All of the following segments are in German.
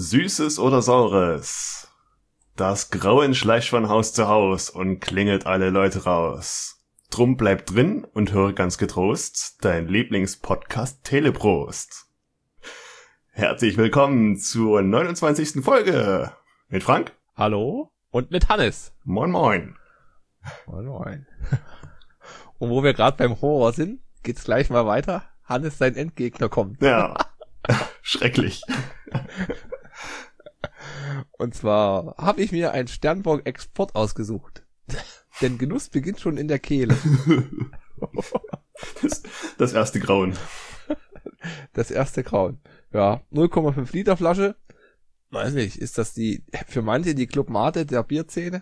Süßes oder Saures? Das Grauen schleicht von Haus zu Haus und klingelt alle Leute raus. Drum bleib drin und höre ganz getrost dein Lieblingspodcast Teleprost. Herzlich willkommen zur 29. Folge mit Frank. Hallo und mit Hannes. Moin moin. Moin moin. Und wo wir gerade beim Horror sind, geht's gleich mal weiter. Hannes, sein Endgegner kommt. Ja, schrecklich. Und zwar habe ich mir ein Sternburg Export ausgesucht. Denn Genuss beginnt schon in der Kehle. Das erste Grauen. Das erste Grauen. Ja, 0,5 Liter Flasche. Weiß nicht, ist das für manche die Club Mate der Bierszene?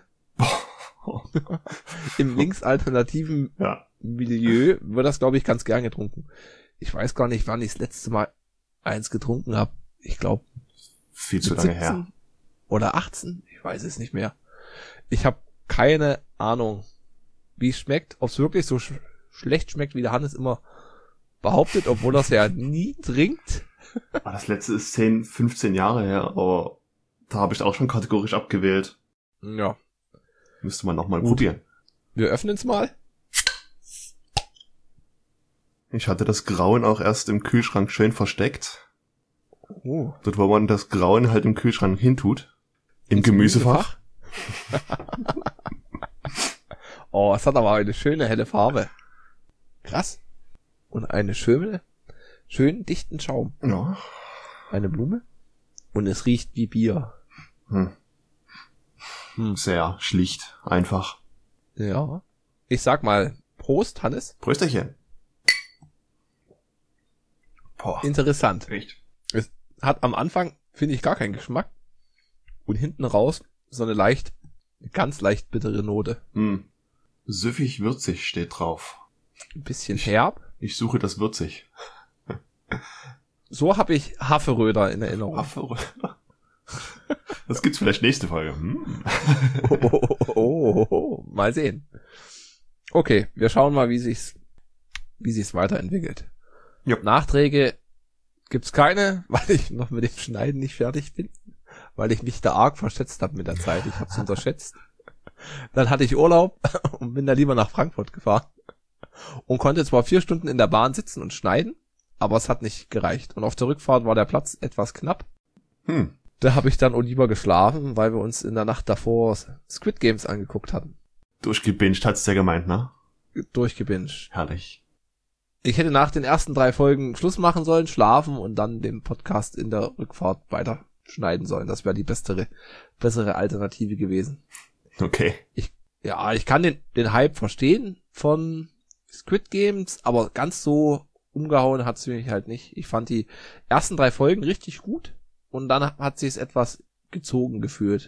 Im linksalternativen Milieu wird das, glaube ich, ganz gern getrunken. Ich weiß gar nicht, wann ich das letzte Mal eins getrunken habe. Ich glaube, viel zu lange her. Oder 18? Ich weiß es nicht mehr. Ich habe keine Ahnung, wie es schmeckt. Ob es wirklich so schlecht schmeckt, wie der Hannes immer behauptet, obwohl er es ja nie trinkt. Das letzte ist 10, 15 Jahre her, aber da habe ich auch schon kategorisch abgewählt. Ja. Müsste man nochmal probieren. Wir öffnen es mal. Ich hatte das Grauen auch erst im Kühlschrank schön versteckt. Oh. Dort, wo man das Grauen halt im Kühlschrank hintut. Im Gemüsefach. Oh, es hat aber eine schöne helle Farbe. Krass. Und eine schönen dichten Schaum. Ja. Eine Blume. Und es riecht wie Bier. Sehr schlicht, einfach. Ja. Ich sag mal, Prost, Hannes. Prösterchen. Boah. Interessant. Echt? Es hat am Anfang, finde ich, gar keinen Geschmack. Und hinten raus so eine ganz leicht bittere Note. Süffig würzig steht drauf. Ein bisschen herb. Ich suche das würzig. So habe ich Haferröder in Erinnerung. Haferröder? Das gibt's vielleicht nächste Folge. Mal sehen. Okay, wir schauen mal, wie sich's weiterentwickelt. Jo. Nachträge gibt's keine, weil ich noch mit dem Schneiden nicht fertig bin. Weil ich mich da arg verschätzt habe mit der Zeit. Ich hab's unterschätzt. Dann hatte ich Urlaub und bin da lieber nach Frankfurt gefahren. Und konnte zwar 4 Stunden in der Bahn sitzen und schneiden, aber es hat nicht gereicht. Und auf der Rückfahrt war der Platz etwas knapp. Da habe ich dann auch lieber geschlafen, weil wir uns in der Nacht davor Squid Games angeguckt hatten. Durchgebinged hat's der gemeint, ne? Durchgebinged. Herrlich. Ich hätte nach den ersten 3 Folgen Schluss machen sollen, schlafen und dann den Podcast in der Rückfahrt weiter schneiden sollen. Das wäre die bessere Alternative gewesen. Okay. Ich kann den Hype verstehen von Squid Games, aber ganz so umgehauen hat's mich halt nicht. Ich fand die ersten 3 Folgen richtig gut und dann hat sich's etwas gezogen gefühlt.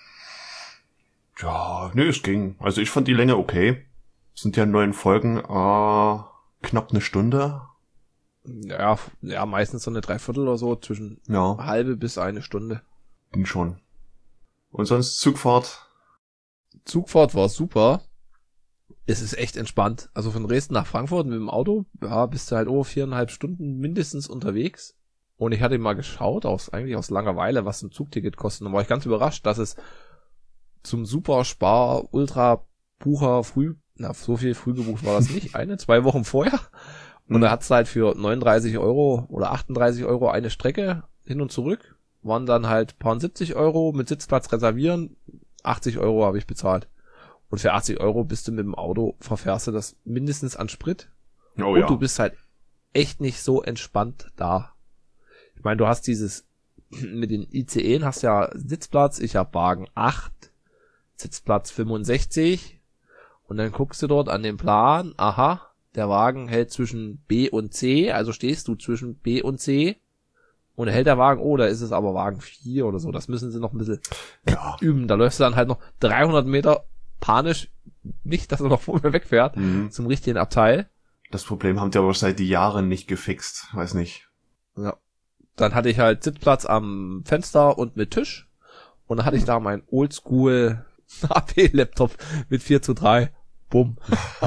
Ja, es ging. Also ich fand die Länge okay. Es sind ja 9 Folgen, knapp eine Stunde. Ja, meistens so eine Dreiviertel oder so, zwischen halbe bis eine Stunde. Ging schon. Und sonst Zugfahrt? Zugfahrt war super. Es ist echt entspannt. Also von Dresden nach Frankfurt mit dem Auto, bist du halt 4,5 Stunden mindestens unterwegs. Und ich hatte mal geschaut, eigentlich aus Langeweile, was ein Zugticket kostet. Und war ich ganz überrascht, dass es zum Super-Spar Ultra-Bucher so viel früh gebucht war das nicht. 2 Wochen vorher. Und da hat's halt für 39 Euro oder 38 Euro eine Strecke hin und zurück. Waren dann halt paar 70 Euro mit Sitzplatz reservieren. 80 Euro habe ich bezahlt. Und für 80 Euro bist du mit dem Auto, verfährst du das mindestens an Sprit. Und du bist halt echt nicht so entspannt da. Ich meine, du hast mit den ICEen hast ja Sitzplatz. Ich habe Wagen 8, Sitzplatz 65. Und dann guckst du dort an den Plan. Aha, der Wagen hält zwischen B und C. Also stehst du zwischen B und C. Und hält der Wagen, da ist es aber Wagen 4 oder so. Das müssen sie noch ein bisschen üben. Da läufst du dann halt noch 300 Meter panisch, nicht, dass er noch vor mir wegfährt, zum richtigen Abteil. Das Problem haben die aber seit Jahren nicht gefixt. Weiß nicht. Ja. Dann hatte ich halt Sitzplatz am Fenster und mit Tisch. Und dann hatte ich da meinen Oldschool HP-Laptop mit 4:3. Bumm.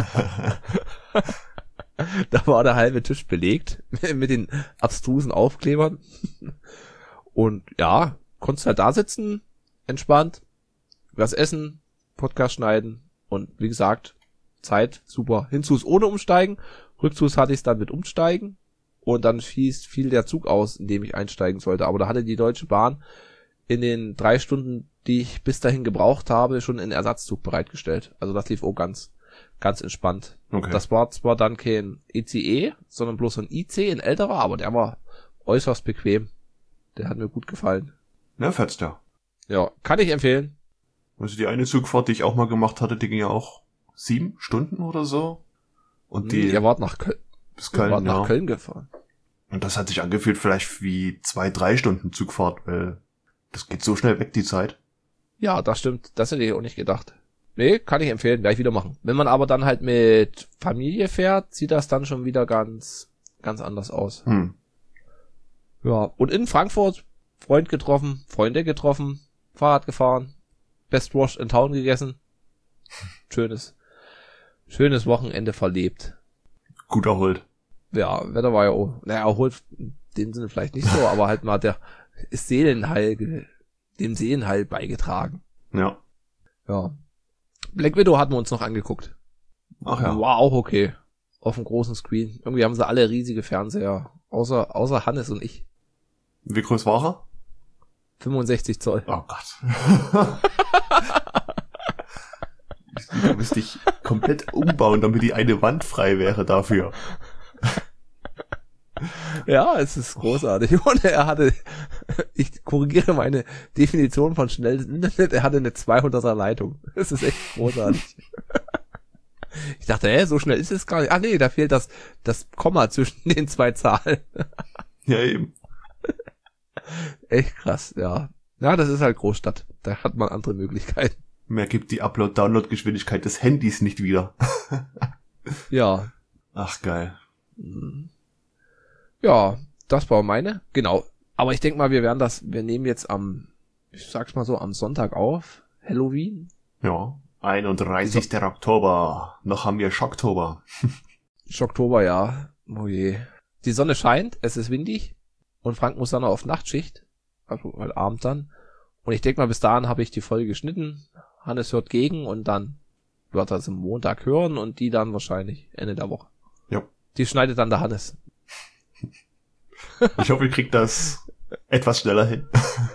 Da war der halbe Tisch belegt mit den abstrusen Aufklebern. Und ja, konntest halt da sitzen, entspannt, was essen, Podcast schneiden und wie gesagt, Zeit, super. Hinzus ohne Umsteigen, Rückzus hatte ich es dann mit Umsteigen und dann fiel der Zug aus, in dem ich einsteigen sollte. Aber da hatte die Deutsche Bahn in den 3 Stunden, die ich bis dahin gebraucht habe, schon einen Ersatzzug bereitgestellt. Also das lief auch ganz entspannt. Okay. Das war zwar dann kein ECE, sondern bloß so ein IC, ein älterer, aber der war äußerst bequem. Der hat mir gut gefallen. Na, fetzt ja. Ja, kann ich empfehlen. Also die eine Zugfahrt, die ich auch mal gemacht hatte, die ging ja auch 7 Stunden oder so. Und die Ihr wart nach Köln. bis Köln, Ihr wart nach Köln gefahren. Und das hat sich angefühlt vielleicht wie 2-3 Stunden Zugfahrt, weil das geht so schnell weg, die Zeit. Ja, das stimmt. Das hätte ich auch nicht gedacht. Nee, kann ich empfehlen, gleich wieder machen. Wenn man aber dann halt mit Familie fährt, sieht das dann schon wieder ganz anders aus. Ja, und in Frankfurt Freunde getroffen, Fahrrad gefahren, Best Wash in Town gegessen. Schönes Wochenende verlebt. Gut erholt. Ja, Wetter war ja auch, erholt in dem Sinne vielleicht nicht so, aber halt mal dem Seelenheil beigetragen. Ja. Ja. Black Widow hatten wir uns noch angeguckt. Ach ja. War auch okay. Auf dem großen Screen. Irgendwie haben sie alle riesige Fernseher. Außer Hannes und ich. Wie groß war er? 65 Zoll. Oh Gott. Da müsste ich komplett umbauen, damit die eine Wand frei wäre dafür. Ja, es ist großartig. Und ich korrigiere meine Definition von schnelles Internet, er hatte eine 200er Leitung. Das ist echt großartig. Ich dachte, so schnell ist es gar nicht. Ah nee, da fehlt das Komma zwischen den 2 Zahlen. Ja, eben. Echt krass, ja. Ja, das ist halt Großstadt. Da hat man andere Möglichkeiten. Mehr gibt die Upload-Download-Geschwindigkeit des Handys nicht wieder. Ja. Ach, geil. Ja, das war meine. Genau. Aber ich denke mal, wir nehmen jetzt ich sag's mal so, am Sonntag auf. Halloween. Ja. 31. Oktober. Noch haben wir Schocktober. Schocktober, ja. Oh je. Die Sonne scheint, es ist windig. Und Frank muss dann noch auf Nachtschicht. Also heute Abend dann. Und ich denke mal, bis dahin habe ich die Folge geschnitten. Hannes hört gegen und dann wird er es am Montag hören und die dann wahrscheinlich Ende der Woche. Ja. Die schneidet dann der Hannes. Ich hoffe, ihr kriegt das etwas schneller hin.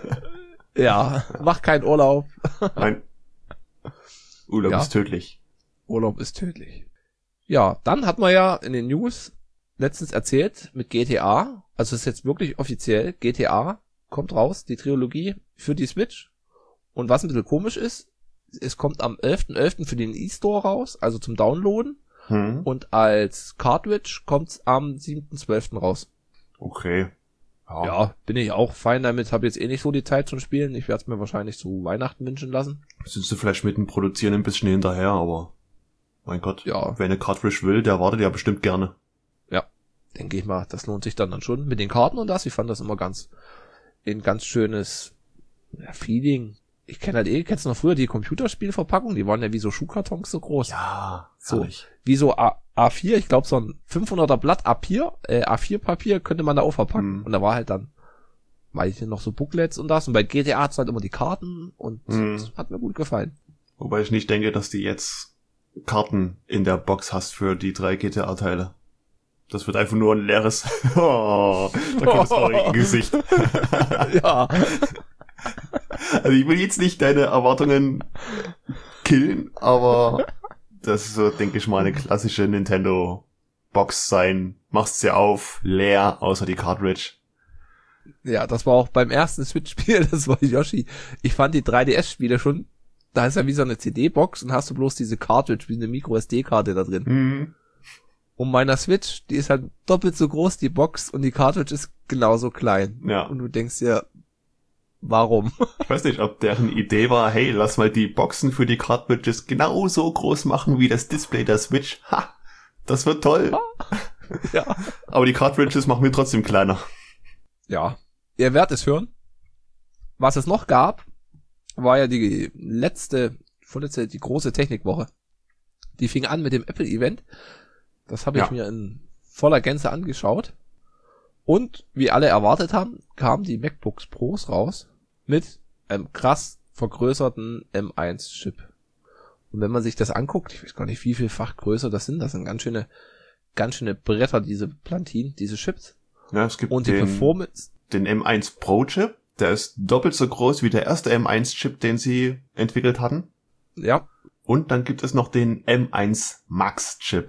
Ja, mach keinen Urlaub. Nein. Urlaub ist tödlich. Urlaub ist tödlich. Ja, dann hat man ja in den News letztens erzählt mit GTA, also ist jetzt wirklich offiziell, GTA kommt raus, die Trilogie für die Switch. Und was ein bisschen komisch ist, es kommt am 11.11. für den E-Store raus, also zum Downloaden. Und als Cartridge kommt's am 7.12. raus. Okay. Ja, bin ich auch fein damit, habe jetzt nicht so die Zeit zum Spielen. Ich werde es mir wahrscheinlich zu Weihnachten wünschen lassen. Sind sie vielleicht mit dem Produzieren ein bisschen hinterher, aber mein Gott, ja. Wer eine Cartridge will, der wartet ja bestimmt gerne. Ja, denke ich mal, das lohnt sich dann schon mit den Karten und das. Ich fand das immer ein ganz schönes Feeling. Ich kennst du noch früher die Computerspielverpackung? Die waren ja wie so Schuhkartons so groß. Ja, so wie so A4, ich glaube so ein 500er Blatt A4-Papier könnte man da auch verpacken. Und da war halt dann, weiß ich noch, so Booklets und das. Und bei GTA hat's halt immer die Karten und das hat mir gut gefallen. Wobei ich nicht denke, dass du jetzt Karten in der Box hast für die 3 GTA-Teile. Das wird einfach nur ein leeres da kommt das traurige Gesicht. Ja. Also ich will jetzt nicht deine Erwartungen killen, aber das ist so, denke ich mal, eine klassische Nintendo-Box sein. Machst sie auf, leer, außer die Cartridge. Ja, das war auch beim ersten Switch-Spiel, das war Yoshi. Ich fand die 3DS-Spiele schon, da ist ja wie so eine CD-Box und hast du bloß diese Cartridge, wie eine Micro-SD-Karte da drin. Und meiner Switch, die ist halt doppelt so groß, die Box, und die Cartridge ist genauso klein. Ja. Und du denkst dir, warum? Ich weiß nicht, ob deren Idee war, hey, lass mal die Boxen für die Cartridges genauso groß machen wie das Display der Switch. Ha, das wird toll. Ja. Aber die Cartridges machen wir trotzdem kleiner. Ja. Ihr werdet es hören. Was es noch gab, war ja die vorletzte, die große Technikwoche. Die fing an mit dem Apple-Event. Das habe ich mir in voller Gänze angeschaut. Und wie alle erwartet haben, kamen die MacBooks Pros raus. mit einem krass vergrößerten M1-Chip. Und wenn man sich das anguckt, ich weiß gar nicht, wie vielfach größer das sind ganz schöne Bretter, diese Plantinen, diese Chips. Ja, es gibt und die Performance. Den M1 Pro Chip, der ist doppelt so groß wie der erste M1 Chip, den sie entwickelt hatten. Ja. Und dann gibt es noch den M1 Max Chip.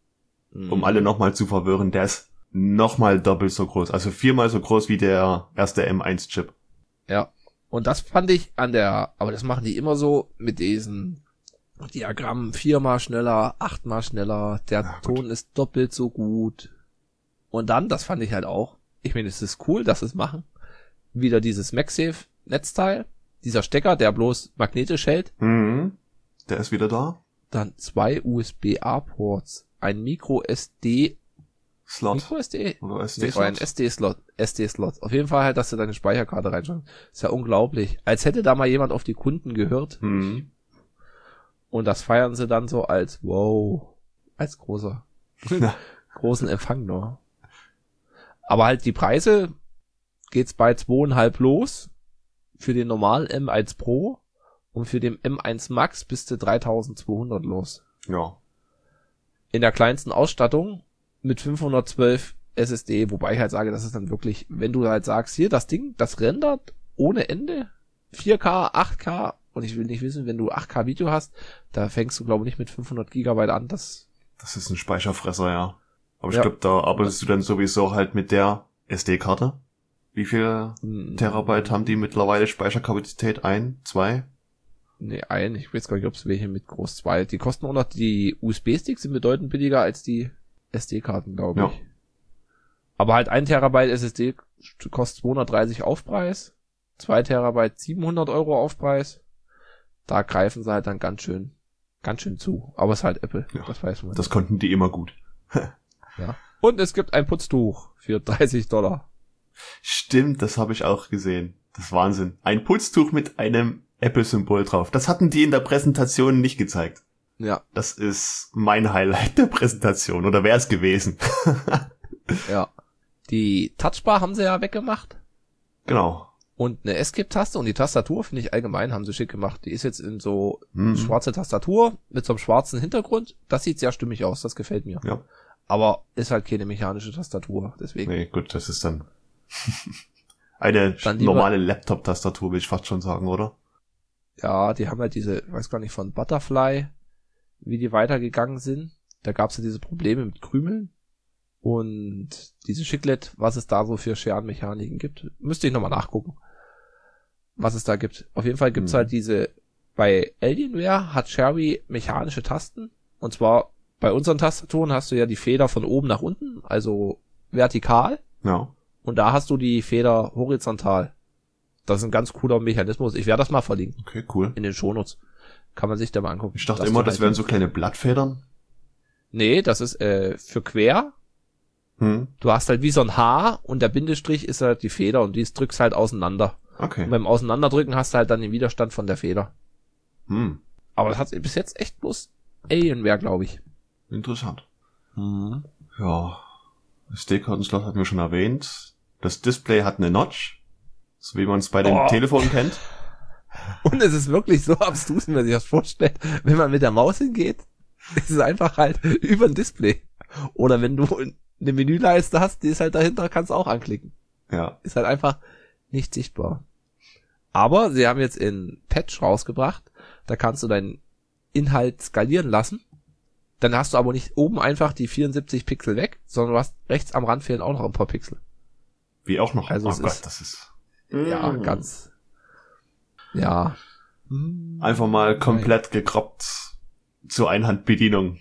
Um alle nochmal zu verwirren, der ist nochmal doppelt so groß, also 4-mal so groß wie der erste M1 Chip. Ja. Und das fand ich aber das machen die immer so mit diesen Diagrammen, 4-mal schneller, 8-mal schneller, der Ton ist doppelt so gut. Und dann, das fand ich halt auch, ich meine, es ist cool, dass sie es machen, wieder dieses MagSafe-Netzteil, dieser Stecker, der bloß magnetisch hält. Mhm. Der ist wieder da. Dann 2 USB-A-Ports, ein Micro-SD Slot. Micro-SD? Oder Nee, war ein SD-Slot. Auf jeden Fall halt, dass du deine Speicherkarte reinschaust. Ist ja unglaublich. Als hätte da mal jemand auf die Kunden gehört. Mhm. Und das feiern sie dann so als, wow, als großen Empfang noch. Aber halt die Preise geht's bei 2,5 los für den normalen M1 Pro und für den M1 Max bist du 3.200 los. Ja. In der kleinsten Ausstattung mit 512 SSD, wobei ich halt sage, das ist dann wirklich, wenn du halt sagst, hier, das Ding, das rendert ohne Ende, 4K, 8K, und ich will nicht wissen, wenn du 8K Video hast, da fängst du, glaube ich, nicht mit 500 Gigabyte an, das ist ein Speicherfresser, ja. Aber ich Ja. glaube, da arbeitest du dann sowieso halt mit der SD-Karte. Wie viel Terabyte haben die mittlerweile Speicherkapazität? 1, 2? Nee, ich weiß gar nicht, ob es welche mit groß 2. Die kosten auch noch, die USB-Sticks sind bedeutend billiger als die SD-Karten, glaube ich. Ja. Aber halt 1 Terabyte SSD kostet 230 Aufpreis, 2 Terabyte 700 Euro Aufpreis. Da greifen sie halt dann ganz schön zu. Aber es ist halt Apple, Ja, das weiß man. Das konnten die immer gut. Ja. Und es gibt ein Putztuch für $30. Stimmt, das habe ich auch gesehen. Das ist Wahnsinn. Ein Putztuch mit einem Apple-Symbol drauf. Das hatten die in der Präsentation nicht gezeigt. Ja, Das ist mein Highlight der Präsentation. Oder wäre es gewesen? ja. Die Touchbar haben sie ja weggemacht. Genau. Und eine Escape-Taste und die Tastatur finde ich allgemein haben sie schick gemacht. Die ist jetzt in so schwarze Tastatur mit so einem schwarzen Hintergrund. Das sieht sehr stimmig aus, das gefällt mir. Ja. Aber ist halt keine mechanische Tastatur, deswegen. Nee, gut, das ist dann eine Dann lieber- normale Laptop-Tastatur, will ich fast schon sagen, oder? Ja, die haben halt diese, ich weiß gar nicht, von Butterfly, wie die weitergegangen sind. Da gab's ja diese Probleme mit Krümeln. Und diese Chiclet, was es da so für Scherenmechaniken gibt, müsste ich nochmal nachgucken, was es da gibt. Auf jeden Fall gibt's halt diese, bei Alienware hat Cherry mechanische Tasten. Und zwar bei unseren Tastaturen hast du ja die Feder von oben nach unten, also vertikal. Ja. Und da hast du die Feder horizontal. Das ist ein ganz cooler Mechanismus. Ich werde das mal verlinken Okay, cool. in den Shownotes. Kann man sich da mal angucken. Ich dachte Dass immer, du das halt- wären so kleine Blattfedern. Nee, das ist für quer. Du hast halt wie so ein Haar und der Bindestrich ist halt die Feder und die drückst halt auseinander. Okay. Und beim Auseinanderdrücken hast du halt dann den Widerstand von der Feder. Aber das hat bis jetzt echt bloß Alienware, glaube ich. Interessant. Ja. SD-Kartenslot hatten wir schon erwähnt. Das Display hat eine Notch. So wie man es bei den Telefonen kennt. Und es ist wirklich so abstrus, wenn man sich das vorstellt. Wenn man mit der Maus hingeht, ist es einfach halt über ein Display. Oder wenn du eine Menüleiste hast, die ist halt dahinter, kannst du auch anklicken. Ja. Ist halt einfach nicht sichtbar. Aber sie haben jetzt in Patch rausgebracht, da kannst du deinen Inhalt skalieren lassen. Dann hast du aber nicht oben einfach die 74 Pixel weg, sondern du hast rechts am Rand fehlen auch noch ein paar Pixel. Wie auch noch. Also Oh es Gott, ist- das ist Ja, ganz. Ja. einfach mal komplett gekroppt zur Einhandbedienung.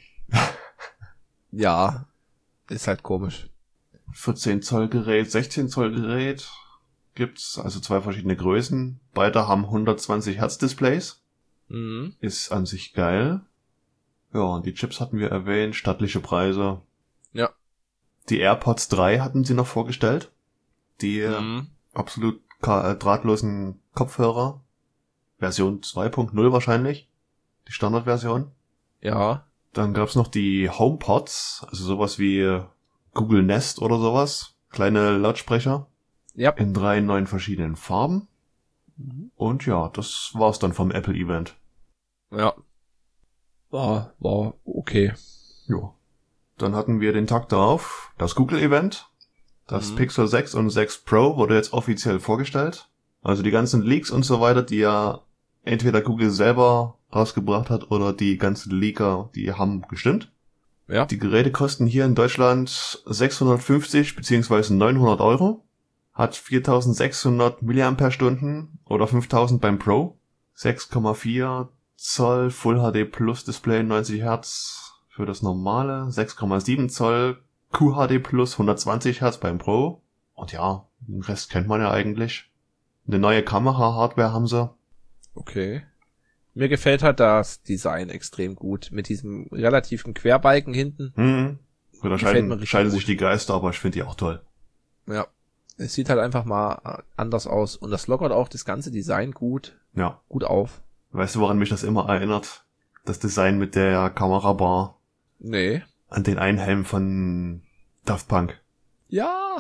Ja. Ist halt komisch. 14 Zoll Gerät, 16 Zoll Gerät gibt's, also 2 verschiedene Größen. Beide haben 120 Hertz Displays. Mhm. Ist an sich geil. Ja, und die Chips hatten wir erwähnt, stattliche Preise. Ja. Die AirPods 3 hatten sie noch vorgestellt. Die absolut drahtlosen Kopfhörer. Version 2.0 wahrscheinlich. Die Standardversion. Ja. Dann gab's noch die HomePods, also sowas wie Google Nest oder sowas. Kleine Lautsprecher. Ja. In 3 neuen verschiedenen Farben. Und ja, das war's dann vom Apple-Event. Ja. War okay. Ja. Dann hatten wir den Tag darauf das Google-Event. Das Pixel 6 und 6 Pro wurde jetzt offiziell vorgestellt. Also die ganzen Leaks und so weiter, die ja entweder Google selber rausgebracht hat oder die ganzen Leaker, die haben gestimmt. Ja. Die Geräte kosten hier in Deutschland 650 bzw. 900 Euro. Hat 4600 mAh oder 5000 beim Pro. 6,4 Zoll Full HD Plus Display 90 Hertz für das normale. 6,7 Zoll QHD Plus 120 Hertz beim Pro. Und ja, den Rest kennt man ja eigentlich. Eine neue Kamera-Hardware haben sie. Okay. Mir gefällt halt das Design extrem gut. Mit diesem relativen Querbalken hinten. Da scheiden sich die Geister, aber ich finde die auch toll. Ja. Es sieht halt einfach mal anders aus. Und das lockert auch das ganze Design gut auf. Weißt du, woran mich das immer erinnert? Das Design mit der Kamerabar. Nee. An den einen Helm von Daft Punk. Ja.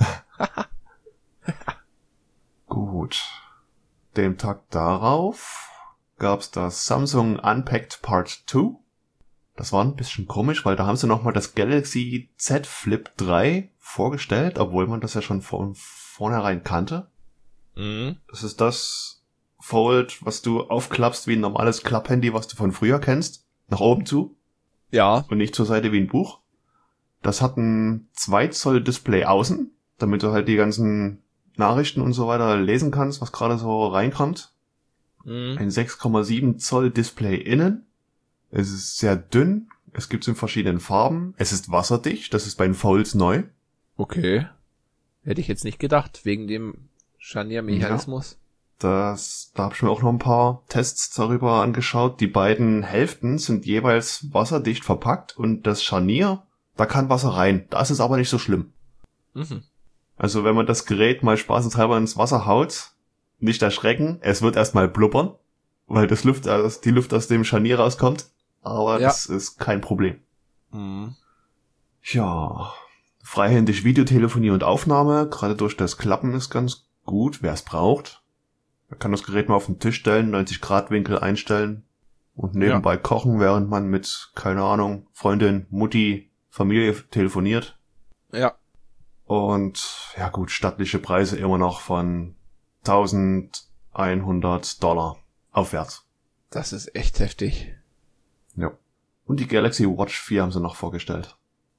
Gut. Dem Tag darauf gab's das Samsung Unpacked Part 2. Das war ein bisschen komisch, weil da haben sie nochmal das Galaxy Z Flip 3 vorgestellt, obwohl man das ja schon von vornherein kannte. Das ist das Fold, was du aufklappst wie ein normales Klapphandy, was du von früher kennst. Nach oben zu. Ja. Und nicht zur Seite wie ein Buch. Das hat ein 2 Zoll Display außen, damit du halt die ganzen Nachrichten und so weiter lesen kannst, was gerade so reinkommt. Ein 6,7 Zoll Display innen. Es ist sehr dünn. Es gibt es in verschiedenen Farben. Es ist wasserdicht. Das ist bei den Folds neu. Okay. Hätte ich jetzt nicht gedacht, wegen dem Scharniermechanismus. Da habe ich mir auch noch ein paar Tests darüber angeschaut. Die beiden Hälften sind jeweils wasserdicht verpackt und das Scharnier, da kann Wasser rein. Das ist aber nicht so schlimm. Also wenn man das Gerät mal spaßeshalber ins Wasser haut, nicht erschrecken, es wird erstmal blubbern, weil die Luft aus dem Scharnier rauskommt, aber das ist kein Problem. Ja, freihändig Videotelefonie und Aufnahme, gerade durch das Klappen ist ganz gut, wer es braucht. Man kann das Gerät mal auf den Tisch stellen, 90 Grad Winkel einstellen und nebenbei kochen, während man mit, keine Ahnung, Freundin, Mutti, Familie telefoniert. Ja. Und ja gut, stattliche Preise immer noch von $1100 aufwärts. Das ist echt heftig. Ja. Und die Galaxy Watch 4 haben sie noch vorgestellt.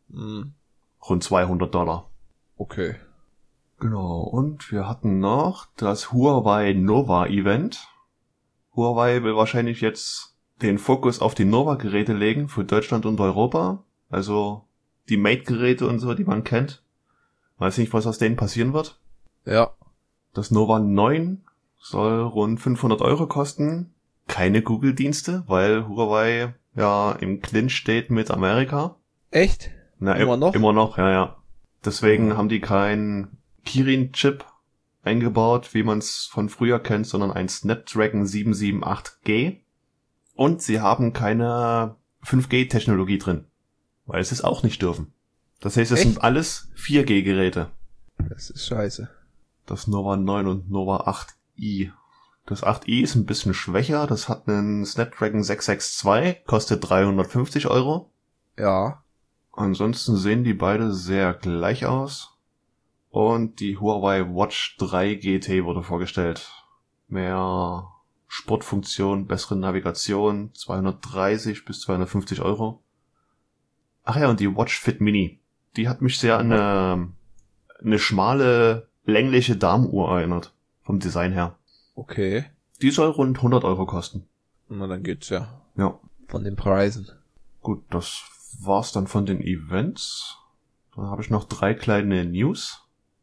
Rund $200. Okay. Genau, und wir hatten noch das Huawei Nova Event. Huawei will wahrscheinlich jetzt den Fokus auf die Nova-Geräte legen für Deutschland und Europa. Also die Mate-Geräte und so, die man kennt. Weiß nicht, was aus denen passieren wird. Ja. Das Nova 9 soll rund 500 Euro kosten. Keine Google-Dienste, weil Huawei ja im Clinch steht mit Amerika. Echt? Na, immer noch? Immer noch, ja. Deswegen haben die keinen Kirin-Chip eingebaut, wie man es von früher kennt, sondern ein Snapdragon 778G. Und sie haben keine 5G-Technologie drin, weil sie es auch nicht dürfen. Das heißt, es sind alles 4G-Geräte. Das ist scheiße. Das Nova 9 und Nova 8i. Das 8i ist ein bisschen schwächer. Das hat einen Snapdragon 662, kostet 350 Euro. Ja. Ansonsten sehen die beide sehr gleich aus. Und die Huawei Watch 3 GT wurde vorgestellt. Mehr Sportfunktion, bessere Navigation, 230 bis 250 Euro. Ach ja, und die Watch Fit Mini. Die hat mich sehr an eine schmale, längliche Damenuhr erinnert. Vom Design her. Okay. Die soll rund 100 Euro kosten. Na, dann geht's ja. Ja. Von den Preisen. Gut, das war's dann von den Events. Dann habe ich noch 3 kleine News.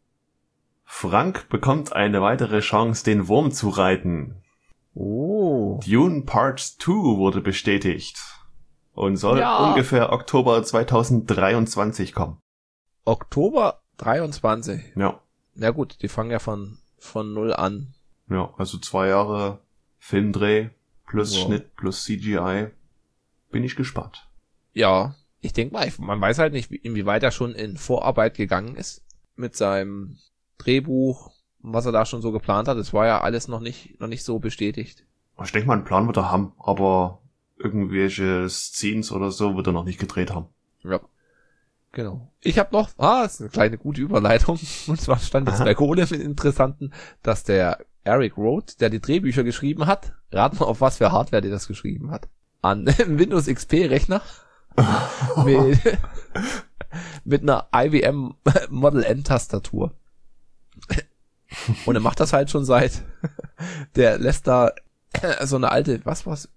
Frank bekommt eine weitere Chance, den Wurm zu reiten. Oh. Dune Part 2 wurde bestätigt. Und soll ungefähr Oktober 2023 kommen. Oktober 23? Ja. Na gut, die fangen ja von 0 an. Ja, also 2 Jahre Filmdreh plus Schnitt plus CGI. Bin ich gespannt. Ja, ich denke mal, man weiß halt nicht, inwieweit er schon in Vorarbeit gegangen ist mit seinem Drehbuch was er da schon so geplant hat. Es war ja alles noch nicht so bestätigt. Ich denke mal, einen Plan wird er haben, aber irgendwelche Scenes oder so wird er noch nicht gedreht haben. Ja, genau. Ich habe noch, das ist eine kleine gute Überleitung, und zwar stand jetzt bei Kohle im Interessanten, dass der Eric Roth, der die Drehbücher geschrieben hat, rat mal, auf was für Hardware der das geschrieben hat. An einem Windows XP-Rechner mit einer IBM Model N-Tastatur. Und er macht das halt schon der lässt da so eine alte, was war's,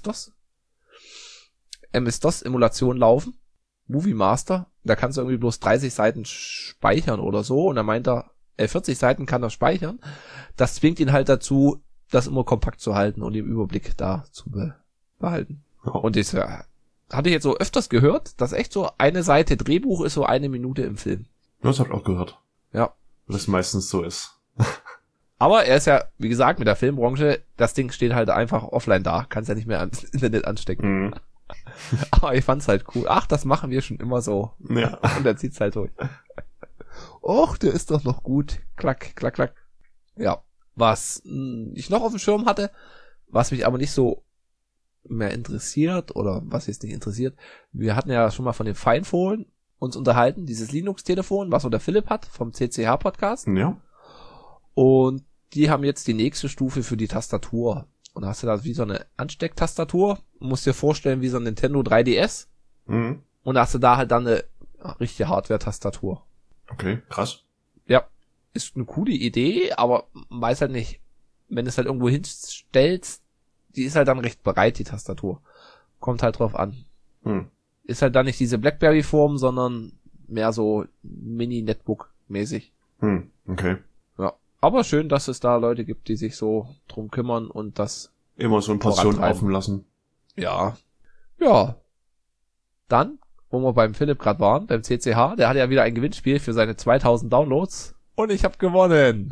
MS-DOS-Emulation laufen, Movie Master, da kannst du irgendwie bloß 30 Seiten speichern oder so, und da meint er, 40 Seiten kann er speichern, das zwingt ihn halt dazu, das immer kompakt zu halten und den Überblick da zu behalten. Und das hatte ich jetzt so öfters gehört, dass echt so eine Seite Drehbuch ist so 1 Minute im Film. Das hab ich auch gehört. Ja. Was meistens so ist. Aber er ist ja, wie gesagt, mit der Filmbranche, das Ding steht halt einfach offline da, kannst ja nicht mehr ans Internet anstecken. Mhm. Aber ich fand's halt cool. Ach, das machen wir schon immer so. Ja. Und er zieht's halt durch. Och, der ist doch noch gut. Klack, klack, klack. Ja. Was ich noch auf dem Schirm hatte, was mich aber nicht so mehr interessiert, oder was jetzt nicht interessiert, wir hatten ja schon mal von dem Finephone uns unterhalten, dieses Linux-Telefon, was so der Philipp hat, vom CCH-Podcast. Ja. Und die haben jetzt die nächste Stufe für die Tastatur. Und da hast du da wie so eine Anstecktastatur. Musst dir vorstellen, wie so ein Nintendo 3DS. Mhm. Und da hast du da halt dann eine richtige Hardware-Tastatur. Okay, krass. Ja, ist eine coole Idee, aber man weiß halt nicht, wenn du es halt irgendwo hinstellst, die ist halt dann recht breit, die Tastatur. Kommt halt drauf an. Ist halt dann nicht diese Blackberry-Form, sondern mehr so Mini-Netbook-mäßig. Okay. Ja, aber schön, dass es da Leute gibt, die sich so drum kümmern und das immer so in Portionen offen lassen. Ja. Ja. Dann, wo wir beim Philipp gerade waren, beim CCH, der hatte ja wieder ein Gewinnspiel für seine 2000 Downloads. Und ich habe gewonnen.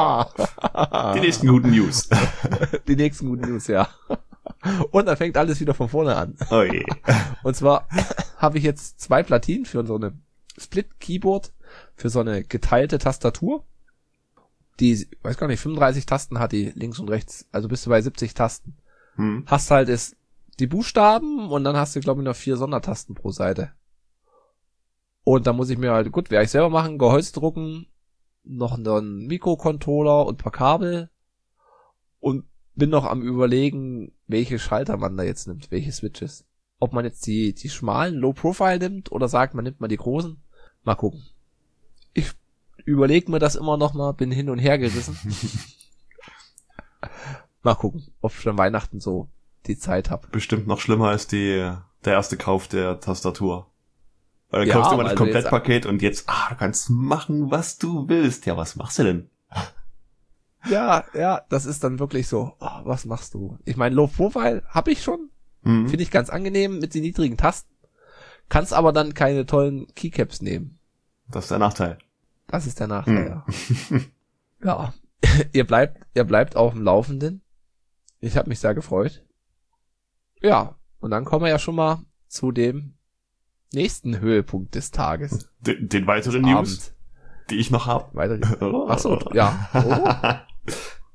Die nächsten guten News. Die nächsten guten News, ja. Und dann fängt alles wieder von vorne an. Oh je. Und zwar habe ich jetzt 2 Platinen für so eine Split-Keyboard, für so eine geteilte Tastatur. Die, weiß gar nicht, 35 Tasten hat die links und rechts, also bist du bei 70 Tasten. Hast halt die Buchstaben und dann hast du, glaube ich, noch 4 Sondertasten pro Seite. Und da muss ich mir halt, gut, werde ich selber machen, Gehäuse drucken, noch einen Mikrocontroller und ein paar Kabel und bin noch am Überlegen, welche Schalter man da jetzt nimmt, welche Switches. Ob man jetzt die schmalen Low Profile nimmt oder sagt, man nimmt mal die großen. Mal gucken. Ich überlege mir das immer noch mal, bin hin und her gerissen. Mal gucken, ob ich schon Weihnachten so die Zeit habe. Bestimmt noch schlimmer als der erste Kauf der Tastatur. Weil dann Ja, kaufst du mal das also Komplettpaket und jetzt, du kannst machen, was du willst. Ja, was machst du denn? Ja, das ist dann wirklich so, was machst du? Ich meine, Low Profile habe ich schon. Finde ich ganz angenehm mit den niedrigen Tasten. Kannst aber dann keine tollen Keycaps nehmen. Das ist der Nachteil. Das ist der Nachteil, ja. Ja, ihr bleibt auf dem Laufenden. Ich habe mich sehr gefreut. Ja, und dann kommen wir ja schon mal zu dem nächsten Höhepunkt des Tages. Den weiteren News, die ich noch habe. Ach so, ja. Oh.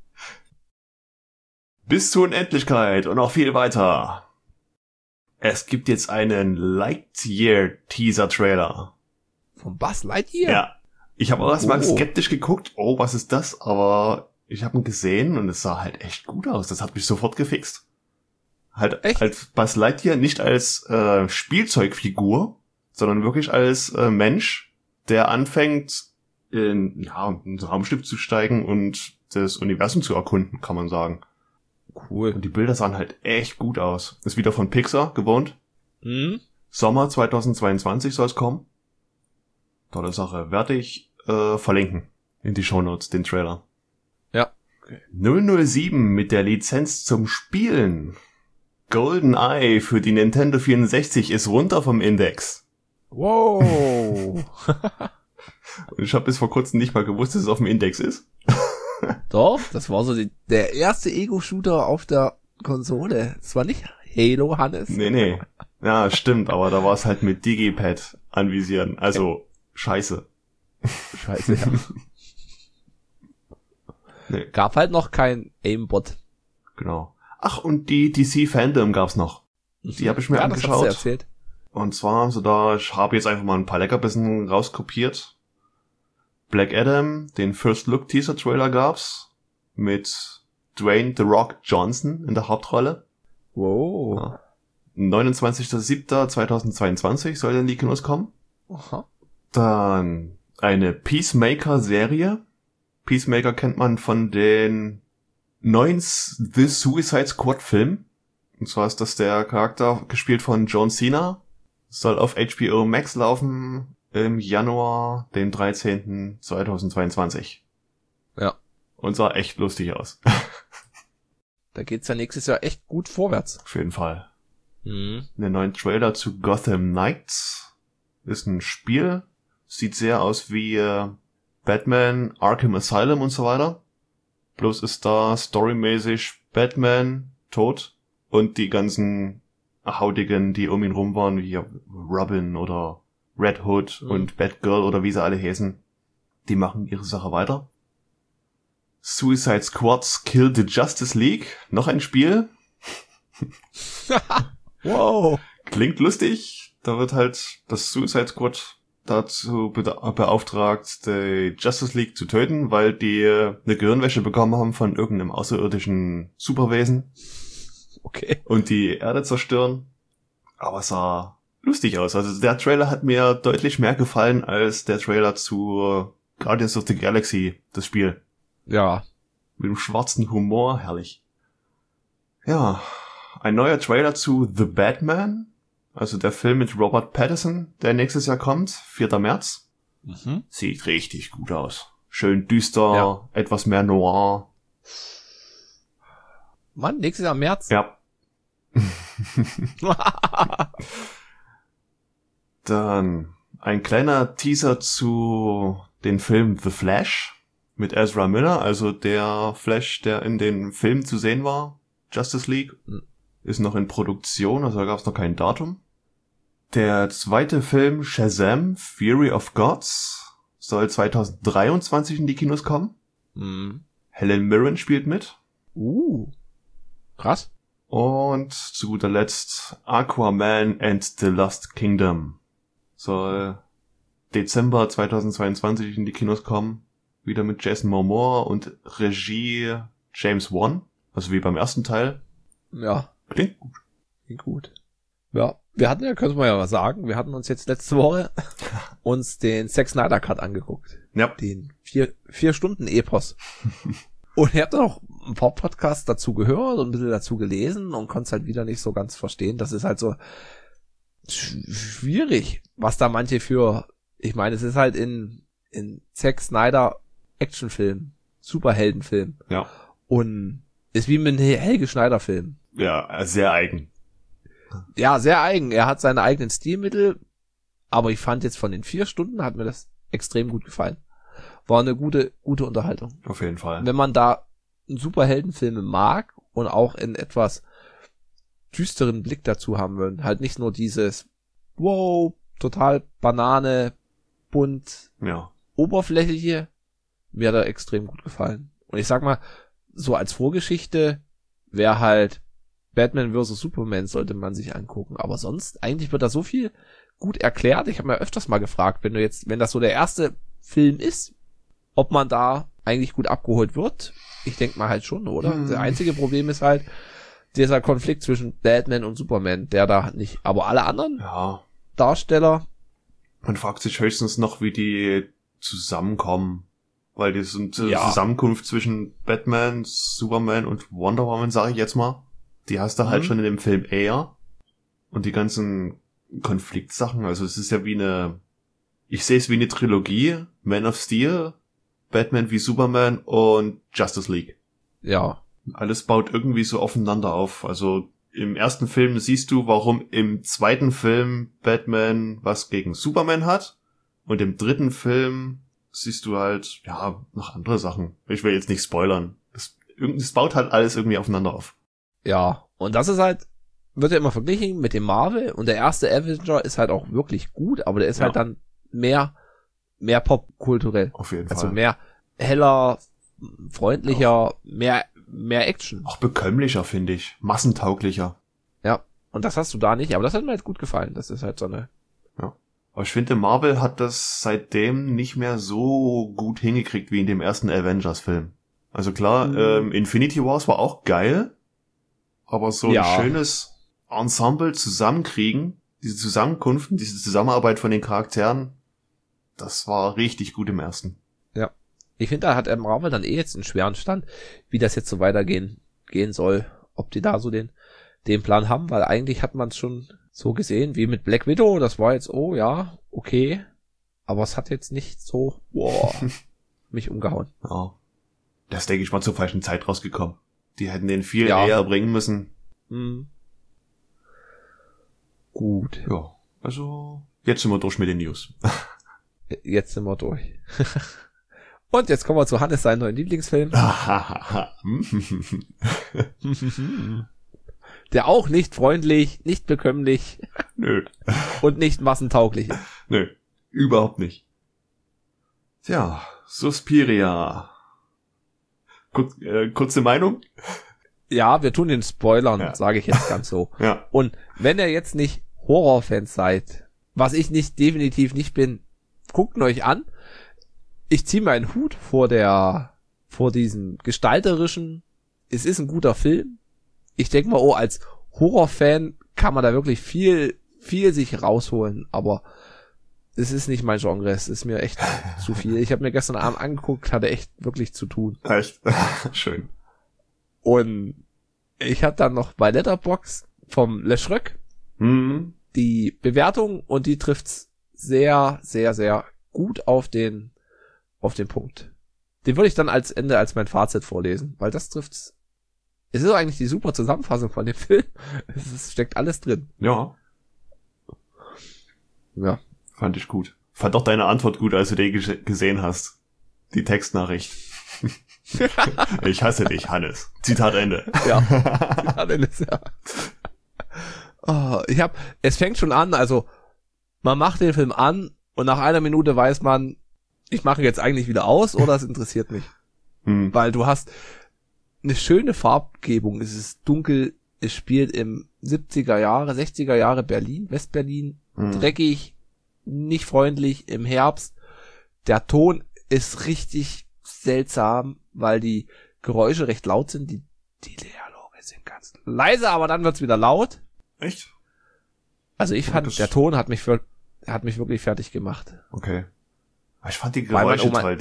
Bis zur Unendlichkeit und noch viel weiter. Es gibt jetzt einen Lightyear-Teaser-Trailer. Von Buzz Lightyear? Ja. Ich habe auch erstmal skeptisch geguckt, was ist das? Aber ich habe ihn gesehen und es sah halt echt gut aus. Das hat mich sofort gefixt. Halt als Buzz Lightyear nicht als Spielzeugfigur, sondern wirklich als Mensch, der anfängt, in ein Raumschiff zu steigen und das Universum zu erkunden, kann man sagen. Cool. Und die Bilder sahen halt echt gut aus. Ist wieder von Pixar gewohnt. Sommer 2022 soll es kommen. Tolle Sache. Werde ich verlinken in die Shownotes, den Trailer. Ja. Okay. 007 mit der Lizenz zum Spielen. GoldenEye für die Nintendo 64 ist runter vom Index. Wow. Und ich habe bis vor kurzem nicht mal gewusst, dass es auf dem Index ist. Doch, das war so der erste Ego-Shooter auf der Konsole. Das war nicht Halo, Hannes. Nee. Ja, stimmt, aber da war es halt mit Digipad anvisieren. Also, scheiße. Scheiße, ja. Nee. Gab halt noch kein Aimbot. Genau. Ach, und die DC Fandom gab's noch. Die habe ich mir angeschaut. Das hast du erzählt. Und zwar, ich habe jetzt einfach mal ein paar Leckerbissen rauskopiert. Black Adam, den First Look Teaser Trailer gab's. Mit Dwayne The Rock Johnson in der Hauptrolle. Wow. Ja. 29.07.2022 soll in die Kinos kommen. Aha. Dann eine Peacemaker-Serie. Peacemaker kennt man von den neuen The Suicide Squad-Filmen. Und zwar ist das der Charakter, gespielt von John Cena. Soll auf HBO Max laufen im Januar, den 13.2022. Ja. Und sah echt lustig aus. Da geht's ja nächstes Jahr echt gut vorwärts. Auf jeden Fall. Mhm. Den neuen Trailer zu Gotham Knights. Ist ein Spiel. Sieht sehr aus wie Batman, Arkham Asylum und so weiter. Bloß ist da storymäßig Batman tot und die ganzen Hautigen, die um ihn rum waren, wie Robin oder Red Hood und Batgirl oder wie sie alle heißen, die machen ihre Sache weiter. Suicide Squad's Kill the Justice League. Noch ein Spiel. Wow. Klingt lustig. Da wird halt das Suicide Squad dazu beauftragt, die Justice League zu töten, weil die eine Gehirnwäsche bekommen haben von irgendeinem außerirdischen Superwesen. Okay. Und die Erde zerstören. Aber es sah lustig aus. Also der Trailer hat mir deutlich mehr gefallen als der Trailer zu Guardians of the Galaxy, das Spiel. Ja. Mit dem schwarzen Humor, herrlich. Ja, ein neuer Trailer zu The Batman, also der Film mit Robert Pattinson, der nächstes Jahr kommt, 4. März. Mhm. Sieht richtig gut aus. Schön düster, etwas mehr noir. Mann, nächstes Jahr im März. Ja. Dann ein kleiner Teaser zu den Film The Flash mit Ezra Miller, also der Flash, der in den Filmen zu sehen war, Justice League, ist noch in Produktion, also da gab es noch kein Datum. Der zweite Film Shazam, Fury of Gods, soll 2023 in die Kinos kommen. Mhm. Helen Mirren spielt mit. Krass. Und zu guter Letzt Aquaman and the Lost Kingdom soll Dezember 2022 in die Kinos kommen. Wieder mit Jason Momoa und Regie James Wan. Also wie beim ersten Teil. Ja. Klingt gut. Klingt gut. Ja, wir hatten ja, könnte man ja mal sagen, wir hatten uns jetzt letzte Woche uns den Zack Snyder Cut angeguckt. Ja. Den 4 Stunden Epos. Und ich habe dann auch ein paar Podcasts dazu gehört und ein bisschen dazu gelesen und konnte es halt wieder nicht so ganz verstehen. Das ist halt so schwierig, was da manche ich meine, es ist halt in Zack Snyder Actionfilm, Superheldenfilm. Ja. Und ist wie mit einem Helge Schneider Film. Ja, sehr eigen. Ja, sehr eigen. Er hat seine eigenen Stilmittel, aber ich fand jetzt von den 4 Stunden hat mir das extrem gut gefallen. War eine gute Unterhaltung. Auf jeden Fall. Wenn man da einen Superheldenfilme mag und auch einen etwas düsteren Blick dazu haben will, halt nicht nur dieses wow, total Banane, bunt, ja, oberflächliche, mir hat er extrem gut gefallen. Und ich sag mal, so als Vorgeschichte wäre halt Batman vs. Superman sollte man sich angucken, aber sonst eigentlich wird da so viel gut erklärt. Ich habe mir öfters mal gefragt, wenn das so der erste Film ist, ob man da eigentlich gut abgeholt wird. Ich denke mal halt schon, oder? Das einzige Problem ist halt dieser Konflikt zwischen Batman und Superman, der da nicht, aber alle anderen Darsteller. Man fragt sich höchstens noch, wie die zusammenkommen, weil die sind Zusammenkunft zwischen Batman, Superman und Wonder Woman, sage ich jetzt mal. Die hast du halt schon in dem Film eher. Und die ganzen Konfliktsachen, also es ist ja ich sehe es wie eine Trilogie, Man of Steel, Batman wie Superman und Justice League. Ja. Alles baut irgendwie so aufeinander auf. Also im ersten Film siehst du, warum im zweiten Film Batman was gegen Superman hat. Und im dritten Film siehst du halt, noch andere Sachen. Ich will jetzt nicht spoilern. Das baut halt alles irgendwie aufeinander auf. Ja, und das ist halt, wird ja immer verglichen mit dem Marvel und der erste Avenger ist halt auch wirklich gut, aber der ist halt dann mehr popkulturell. Auf jeden Fall. Also mehr heller, freundlicher, mehr Action. Auch bekömmlicher, finde ich. Massentauglicher. Ja, und das hast du da nicht, aber das hat mir halt gut gefallen. Das ist halt so eine... Ja. Aber ich finde, Marvel hat das seitdem nicht mehr so gut hingekriegt wie in dem ersten Avengers-Film. Also klar, Infinity Wars war auch geil, aber so ein schönes Ensemble zusammenkriegen, diese Zusammenkunft, diese Zusammenarbeit von den Charakteren, das war richtig gut im ersten. Ja. Ich finde, da hat Marvel dann jetzt einen schweren Stand, wie das jetzt so weitergehen soll. Ob die da so den Plan haben, weil eigentlich hat man es schon so gesehen, wie mit Black Widow, das war jetzt, oh ja, okay, aber es hat jetzt nicht so, mich umgehauen. Ja. Das denke ich mal zur falschen Zeit rausgekommen. Die hätten den viel eher bringen müssen. Gut. Ja, also jetzt sind wir durch mit den News. Jetzt sind wir durch. Und jetzt kommen wir zu Hannes, seinen neuen Lieblingsfilm. Der auch nicht freundlich, nicht bekömmlich. Nö. Und nicht massentauglich ist. Nö, überhaupt nicht. Tja, Suspiria. Kurze Meinung? Ja, wir tun den Spoilern, sage ich jetzt ganz so. Ja. Und wenn ihr jetzt nicht Horrorfans seid, was ich definitiv nicht bin, guckt ihn euch an. Ich ziehe meinen Hut vor diesem gestalterischen. Es ist ein guter Film. Ich denke mal, als Horrorfan kann man da wirklich viel sich rausholen, aber es ist nicht mein Genre, es ist mir echt zu viel. Ich habe mir gestern Abend angeguckt, hatte echt wirklich zu tun. Echt? Schön. Und ich hatte dann noch bei Letterboxd vom Le Schröck die Bewertung und die trifft's sehr, sehr, sehr gut auf den Punkt. Den würde ich dann als mein Fazit vorlesen, weil das trifft's. Es ist eigentlich die super Zusammenfassung von dem Film. Es steckt alles drin. Ja. Ja. Fand ich gut. Fand auch deine Antwort gut, als du die gesehen hast. Die Textnachricht. Ich hasse dich, Hannes. Zitat Ende. Ja. Zitat Ende, ja. Oh, es fängt schon an, also man macht den Film an und nach einer Minute weiß man, ich mache jetzt eigentlich wieder aus oder es interessiert mich. Weil du hast eine schöne Farbgebung, es ist dunkel, es spielt im 70er Jahre, 60er Jahre Berlin, Westberlin, dreckig, nicht freundlich, im Herbst. Der Ton ist richtig seltsam, weil die Geräusche recht laut sind, die Dialoge sind ganz leise, aber dann wird's wieder laut. Echt? Also ich fand, der Ton hat mich wirklich fertig gemacht. Okay. Ich fand die Geräusche toll,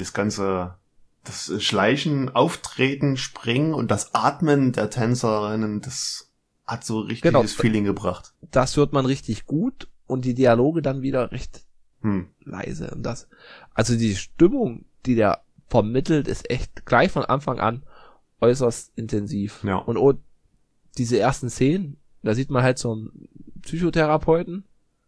das Schleichen, Auftreten, Springen und das Atmen der Tänzerinnen, das hat so richtiges Feeling gebracht. Das hört man richtig gut und die Dialoge dann wieder recht leise. Und also die Stimmung, die der vermittelt, ist echt gleich von Anfang an äußerst intensiv. Ja. Und diese ersten Szenen, da sieht man halt so einen Psychotherapeuten.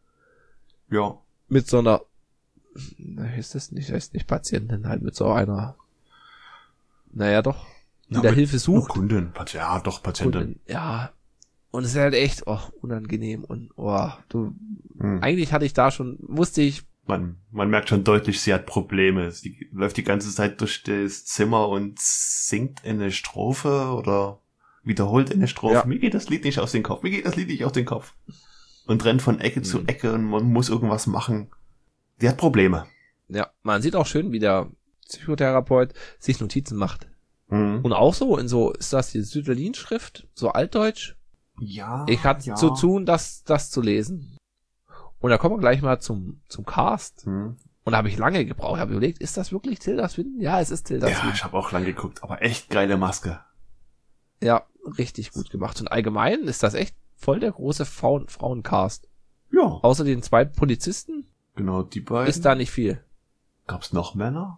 Ja. Mit so einer, heißt nicht Patientin, halt mit so einer, naja doch, die da Hilfe sucht. Kundin, ja doch, Patientin. Kundin, ja. Und es ist halt echt unangenehm und eigentlich hatte ich da schon, wusste ich. Man merkt schon deutlich, sie hat Probleme. Sie läuft die ganze Zeit durch das Zimmer und singt in eine Strophe oder wiederholt in eine Strophe. Ja. Mir geht das Lied nicht aus dem Kopf. Und rennt von Ecke zu Ecke und man muss irgendwas machen. Die hat Probleme. Ja, man sieht auch schön, wie der Psychotherapeut sich Notizen macht. Und auch so, ist das die Sütterlin-Schrift, so altdeutsch? Ja. Ich hatte zu tun, das zu lesen. Und da kommen wir gleich mal zum Cast. Und da habe ich lange gebraucht. Ich habe überlegt, ist das wirklich Tilda Swinton? Ja, es ist Tilda Swinton. Ja, ich habe auch lange geguckt, aber echt geile Maske. Ja, richtig gut gemacht. Und allgemein ist das echt voll der große Frauencast. Ja. Außer den 2 Polizisten. Genau, die beiden. Ist da nicht viel. Gab's noch Männer?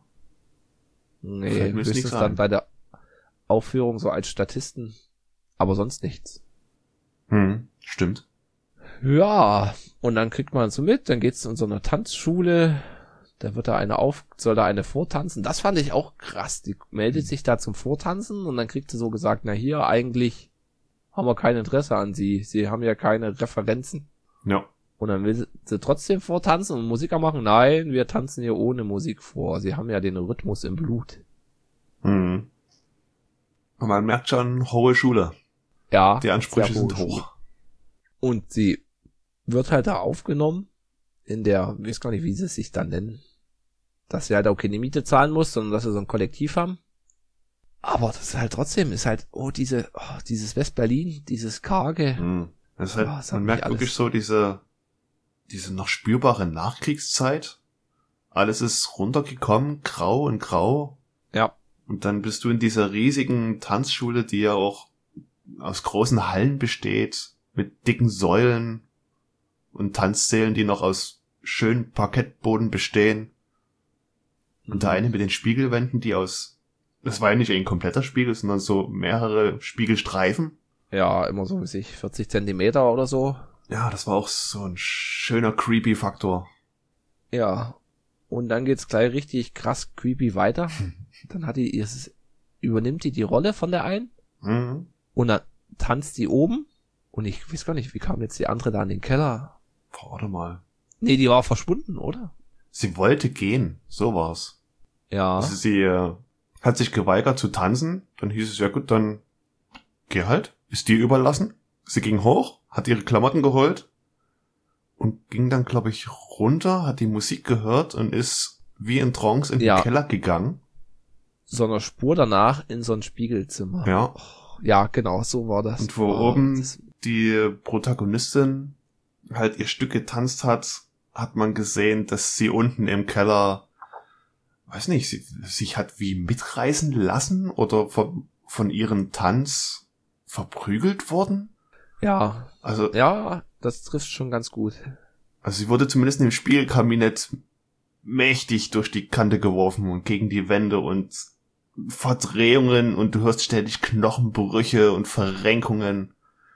Nee, höchstens dann bei der Aufführung so als Statisten. Aber sonst nichts. Stimmt. Ja, und dann kriegt man so mit, dann geht's in so einer Tanzschule, da wird soll da eine vortanzen. Das fand ich auch krass. Die meldet sich da zum Vortanzen und dann kriegt sie so gesagt, na hier, eigentlich haben wir kein Interesse an sie. Sie haben ja keine Referenzen. Ja. Und dann will sie trotzdem vortanzen und Musiker machen. Nein, wir tanzen hier ohne Musik vor. Sie haben ja den Rhythmus im Blut. Mhm. Und man merkt schon, hohe Schule. Ja. Die Ansprüche sind hoch. Und sie wird halt da aufgenommen in der, ich weiß gar nicht, wie sie es sich dann nennen, dass sie halt auch keine Miete zahlen muss, sondern dass sie so ein Kollektiv haben. Aber das ist halt trotzdem, dieses West-Berlin, dieses Karge. Mhm. Das ist halt, das man merkt wirklich so diese noch spürbare Nachkriegszeit. Alles ist runtergekommen, grau und grau. Ja. Und dann bist du in dieser riesigen Tanzschule, die ja auch aus großen Hallen besteht, mit dicken Säulen und Tanzsälen, die noch aus schönen Parkettboden bestehen. Und der eine mit den Spiegelwänden, das war ja nicht ein kompletter Spiegel, sondern so mehrere Spiegelstreifen. Ja, immer so, 40 Zentimeter oder so. Ja, das war auch so ein schöner Creepy-Faktor. Ja. Und dann geht's gleich richtig krass creepy weiter. Dann übernimmt die Rolle von der einen. Mhm. Und dann tanzt die oben. Und ich weiß gar nicht, wie kam jetzt die andere da in den Keller? Boah, warte mal. Nee, die war verschwunden, oder? Sie wollte gehen, so war's. Ja. Also sie hat sich geweigert zu tanzen. Dann hieß es, ja gut, dann geh halt. Ist dir überlassen. Sie ging hoch, hat ihre Klamotten geholt und ging dann, glaube ich, runter, hat die Musik gehört und ist wie in Trance in den Keller gegangen. So eine Spur danach in so ein Spiegelzimmer. Ja. Ja, genau, so war das. Und wo oben die Protagonistin halt ihr Stück getanzt hat man gesehen, dass sie unten im Keller, weiß nicht, sich hat wie mitreißen lassen oder von ihrem Tanz verprügelt worden. Ja. Also. Ja, das trifft schon ganz gut. Also sie wurde zumindest im Spiegelkabinett mächtig durch die Kante geworfen und gegen die Wände und Verdrehungen und du hörst ständig Knochenbrüche und Verrenkungen.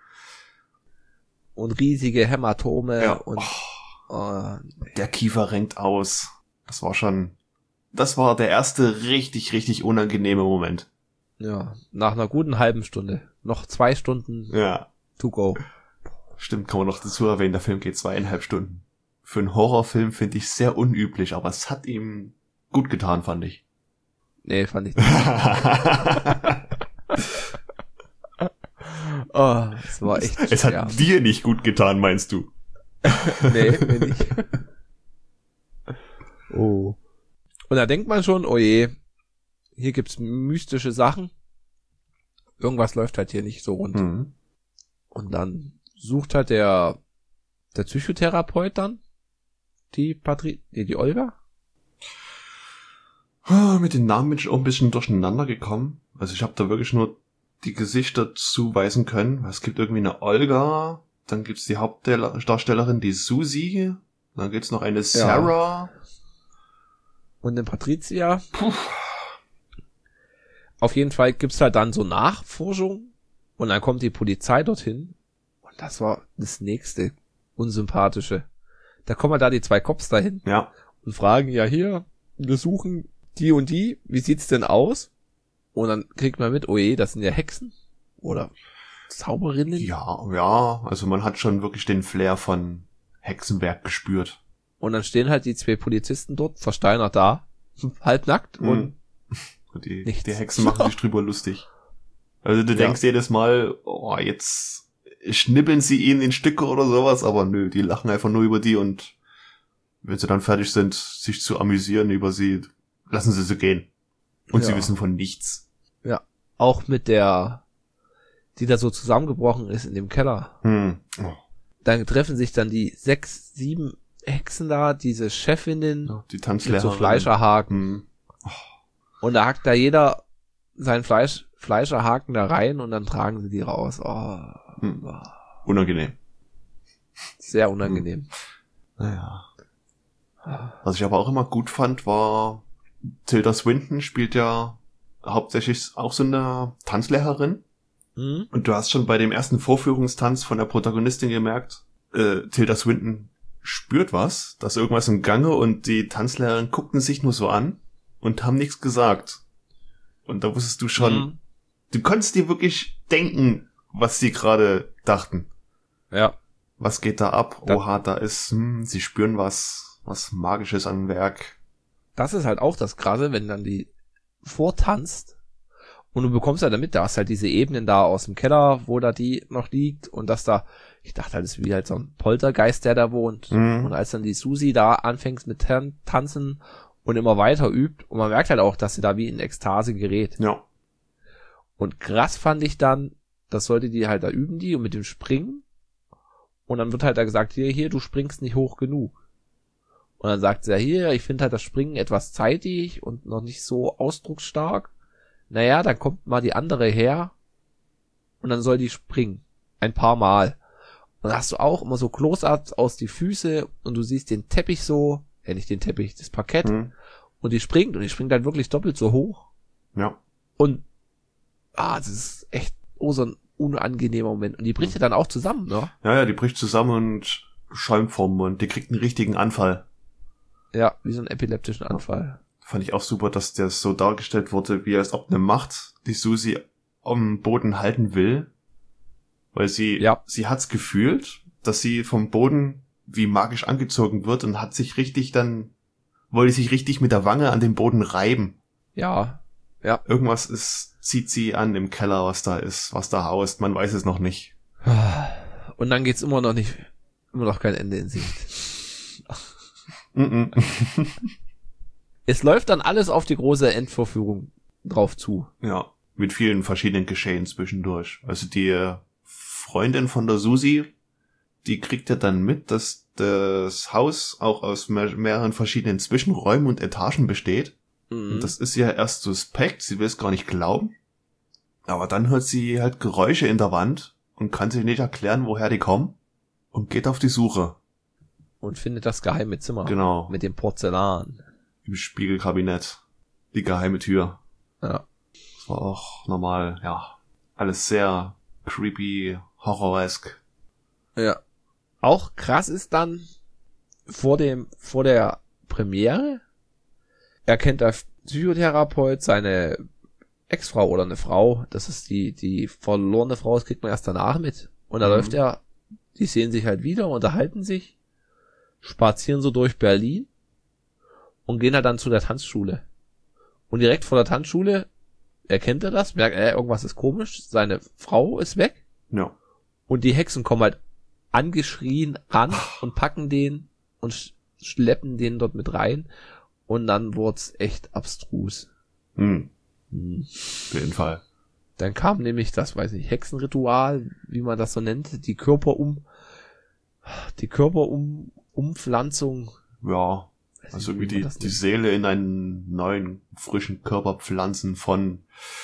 Und riesige Hämatome. Ja. Und der Kiefer renkt aus. Das war der erste richtig, richtig unangenehme Moment. Ja, nach einer guten halben Stunde. Noch 2 Stunden to go. Stimmt, kann man noch dazu erwähnen, der Film geht 2,5 Stunden. Für einen Horrorfilm finde ich sehr unüblich, aber es hat ihm gut getan, fand ich. Nee, fand ich nicht. Es war echt Es hat dir nicht gut getan, meinst du? Nee, mir nicht. Oh. Und da denkt man schon, oh je, hier gibt's mystische Sachen. Irgendwas läuft halt hier nicht so rund. Mhm. Und dann sucht halt der Psychotherapeut dann die Olga. Mit den Namen bin ich auch ein bisschen durcheinander gekommen. Also ich habe da wirklich nur die Gesichter zuweisen können. Es gibt irgendwie eine Olga, dann gibt's die Hauptdarstellerin, die Susi, dann gibt's noch eine Sarah. Und eine Patricia. Puh. Auf jeden Fall gibt's halt dann so Nachforschung und dann kommt die Polizei dorthin und das war das nächste Unsympathische. Da kommen halt da die 2 Cops dahin und fragen, ja hier, wir suchen die und die, wie sieht's denn aus? Und dann kriegt man mit, oh je, das sind ja Hexen oder Zauberinnen. Ja, also man hat schon wirklich den Flair von Hexenwerk gespürt. Und dann stehen halt die 2 Polizisten dort, versteinert da, halbnackt und die Hexen machen sich drüber lustig. Also du denkst jedes Mal, oh, jetzt schnippeln sie ihn in Stücke oder sowas, aber nö, die lachen einfach nur über die und wenn sie dann fertig sind, sich zu amüsieren über sie, lassen sie gehen. Und sie wissen von nichts. Ja, auch mit der, die da so zusammengebrochen ist in dem Keller. Oh. Dann treffen sich dann die 6, 7 Hexen da, diese Chefinnen, die Tanzlehrerin. mit so Fleischerhaken. Oh. Und da hackt da jeder seinen Fleischerhaken da rein und dann tragen sie die raus. Unangenehm. Sehr unangenehm. Naja. Was ich aber auch immer gut fand, war Tilda Swinton spielt ja hauptsächlich auch so eine Tanzlehrerin. Mhm. Und du hast schon bei dem ersten Vorführungstanz von der Protagonistin gemerkt, Tilda Swinton spürt was, dass irgendwas im Gange und die Tanzlehrerin guckten sich nur so an und haben nichts gesagt. Und da wusstest du schon, du konntest dir wirklich denken, was sie gerade dachten. Ja. Was geht da ab? Oha, da ist, sie spüren was Magisches am Werk. Das ist halt auch das Krasse, wenn dann die vortanzt Und du bekommst ja damit, da hast halt diese Ebenen da aus dem Keller, wo da die noch liegt und dass da, ich dachte halt, das ist wie halt so ein Poltergeist, der da wohnt. Und als dann die Susi da anfängt mit Tanzen und immer weiter übt und man merkt halt auch, dass sie da wie in Ekstase gerät. Ja. Und krass fand ich dann, das sollte die halt da üben die und mit dem Springen und dann wird halt da gesagt, hier, du springst nicht hoch genug. Und dann sagt sie ja, hier, ich finde halt das Springen etwas zeitig und noch nicht so ausdrucksstark. Naja, dann kommt mal die andere her und dann soll die springen. Ein paar Mal. Und dann hast du auch immer so Close-ups aus die Füße und du siehst den Teppich so, nicht den Teppich, das Parkett. Und die springt halt wirklich doppelt so hoch. Ja. Und, das ist echt, so ein unangenehmer Moment. Und die bricht ja dann auch zusammen, ne? Ja, die bricht zusammen und schäumt vom Mund. Die kriegt einen richtigen Anfall. Ja, wie so einen epileptischen Anfall. Fand ich auch super, dass das so dargestellt wurde, wie als ob eine Macht die Susi am Boden halten will. Weil sie hat's gefühlt, dass sie vom Boden wie magisch angezogen wird und wollte sich richtig mit der Wange an den Boden reiben. Ja. Irgendwas zieht sie an im Keller, was da haust. Man weiß es noch nicht. Und dann geht's immer noch kein Ende in Sicht. Es läuft dann alles auf die große Endvorführung drauf zu. Ja, mit vielen verschiedenen Geschehen zwischendurch. Also die Freundin von der Susi, die kriegt ja dann mit, dass das Haus auch aus mehreren verschiedenen Zwischenräumen und Etagen besteht. Und das ist ja erst suspekt, sie will es gar nicht glauben. Aber dann hört sie halt Geräusche in der Wand und kann sich nicht erklären, woher die kommen und geht auf die Suche. Und findet das geheime Zimmer. Genau. Mit dem Porzellan. Im Spiegelkabinett. Die geheime Tür. Ja. Das war auch normal, alles sehr creepy, horroresk. Ja. Auch krass ist dann, vor der Premiere erkennt der Psychotherapeut seine Ex-Frau oder eine Frau, das ist die verlorene Frau, das kriegt man erst danach mit. Und da läuft die sehen sich halt wieder, unterhalten sich, spazieren so durch Berlin und gehen halt dann zu der Tanzschule. Und direkt vor der Tanzschule erkennt er das, merkt, irgendwas ist komisch, seine Frau ist weg. Ja. Und die Hexen kommen halt angeschrien ran und packen den und schleppen den dort mit rein. Und dann wurd's echt abstrus. Auf jeden Fall. Dann kam nämlich das, Hexenritual, wie man das so nennt, die Körperumpflanzung. Ja, also wie die Seele in einen neuen, frischen Körper pflanzen von,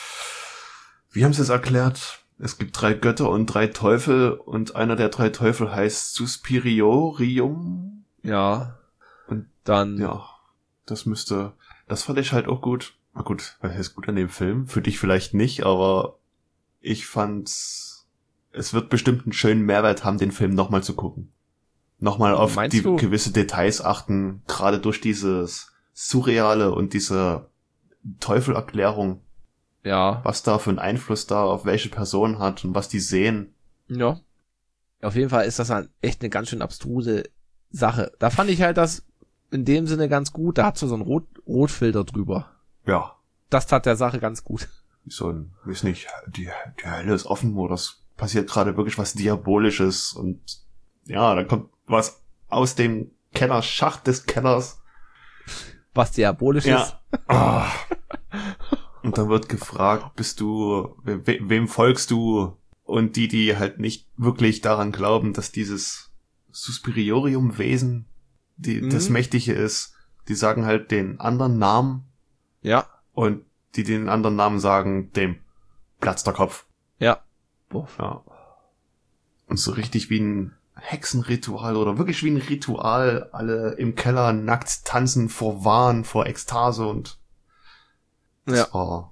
wie haben sie es erklärt? Es gibt 3 Götter und 3 Teufel und einer der 3 Teufel heißt Suspiriorium. Ja. Und dann... Ja, das fand ich halt auch gut. Na gut, was heißt gut an dem Film? Für dich vielleicht nicht, aber ich fand's, es wird bestimmt einen schönen Mehrwert haben, den Film nochmal zu gucken. Nochmal auf die gewisse Details achten, gerade durch dieses Surreale und diese Teufelerklärung. Ja. Was da für einen Einfluss da auf welche Person hat und was die sehen. Ja. Auf jeden Fall ist das halt echt eine ganz schön abstruse Sache. Da fand ich halt das in dem Sinne ganz gut. Da hat so einen Rotfilter drüber. Ja. Das tat der Sache ganz gut. So ein, weiß nicht, die Hölle ist offen, wo das passiert gerade wirklich was Diabolisches und ja, dann kommt was aus dem Kellerschacht des Kellers. Was Diabolisches? Ja. Oh. Und dann wird gefragt, wem folgst du? Und die halt nicht wirklich daran glauben, dass dieses Suspiriorium-Wesen das Mächtige ist, die sagen halt den anderen Namen. Ja. Und die den anderen Namen sagen, dem platzt der Kopf. Ja. Ja. Und so richtig wie ein Hexenritual oder wirklich wie ein Ritual, alle im Keller nackt tanzen vor Wahn, vor Ekstase und das war,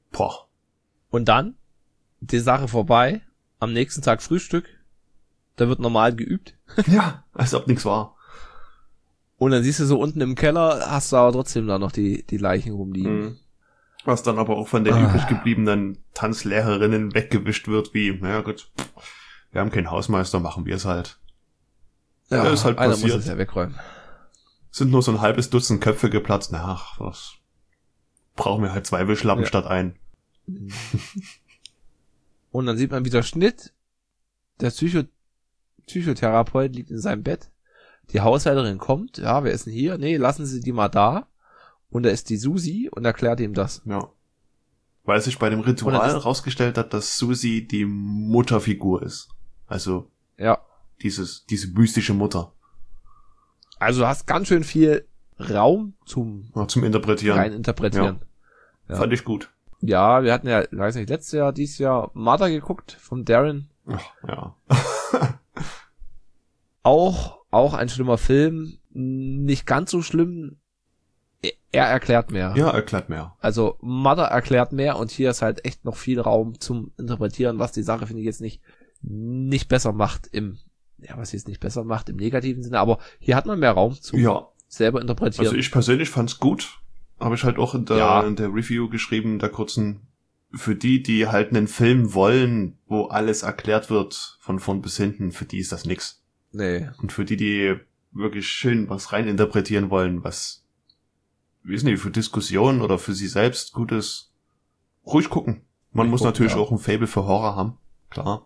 Und dann, die Sache vorbei, am nächsten Tag Frühstück, da wird normal geübt. Ja, als ob nichts war. Und dann siehst du so unten im Keller, hast du aber trotzdem da noch die Leichen rumliegen. Was dann aber auch von den übrig gebliebenen Tanzlehrerinnen weggewischt wird, wie, naja gut, wir haben keinen Hausmeister, machen wir es halt. Ja, ist halt einer passiert. muss es ja wegräumen. Sind nur so ein halbes Dutzend Köpfe geplatzt, na, was brauchen wir halt 2 Wischlappen statt ein. Und dann sieht man wieder Schnitt. Der Psychotherapeut liegt in seinem Bett. Die Haushälterin kommt. Ja, wer ist denn hier? Nee, lassen Sie die mal da. Und da ist die Susi und erklärt ihm das. Ja. Weil sich bei dem Ritual rausgestellt hat, dass Susi die Mutterfigur ist. Also ja, diese mystische Mutter. Also du hast ganz schön viel Raum zum Interpretieren. Rein interpretieren. Ja. Fand ich gut. Ja, wir hatten ja, weiß nicht, dieses Jahr Mother geguckt von Darren. Ach, ja. Auch ein schlimmer Film. Nicht ganz so schlimm. Er erklärt mehr. Ja, erklärt mehr. Also Mother erklärt mehr und hier ist halt echt noch viel Raum zum Interpretieren, was die Sache, finde ich, jetzt nicht besser macht was jetzt nicht besser macht im negativen Sinne, aber hier hat man mehr Raum zum selber interpretieren. Also ich persönlich fand's gut. Habe ich halt auch in der Review geschrieben, der kurzen, für die halt einen Film wollen, wo alles erklärt wird, von vorn bis hinten, für die ist das nix. Nee. Und für die wirklich schön was rein interpretieren wollen, was, wissen die, für Diskussionen oder für sie selbst gut ist, ruhig gucken. Man muss natürlich auch ein Faible für Horror haben, klar.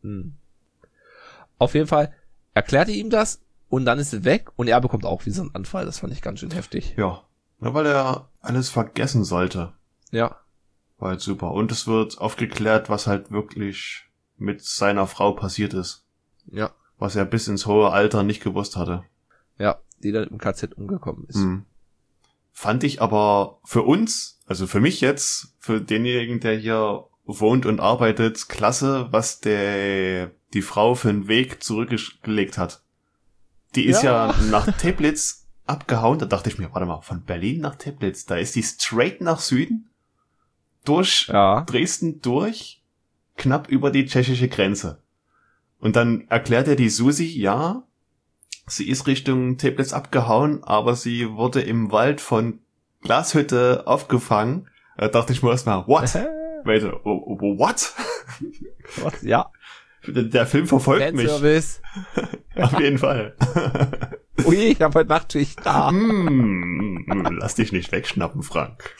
Auf jeden Fall erklärt er ihm das und dann ist er weg und er bekommt auch wie so einen Anfall. Das fand ich ganz schön heftig. Ja, weil er alles vergessen sollte. Ja. War halt super. Und es wird aufgeklärt, was halt wirklich mit seiner Frau passiert ist. Ja. Was er bis ins hohe Alter nicht gewusst hatte. Ja, die dann im KZ umgekommen ist. Fand ich aber für uns, also für mich jetzt, für denjenigen, der hier wohnt und arbeitet, klasse, was die Frau für einen Weg zurückgelegt hat. Die ist ja nach Teplitz abgehauen. Da dachte ich mir, warte mal, von Berlin nach Teplitz, da ist die straight nach Süden, durch Dresden durch, knapp über die tschechische Grenze. Und dann erklärt er die Susi, sie ist Richtung Teplitz abgehauen, aber sie wurde im Wald von Glashütte aufgefangen. Da dachte ich mir erstmal, what? Wait, what? What? Ja. Der Film verfolgt mich. Auf jeden Fall. Ui, ich hab heute Nachtschicht da. Lass dich nicht wegschnappen, Frank.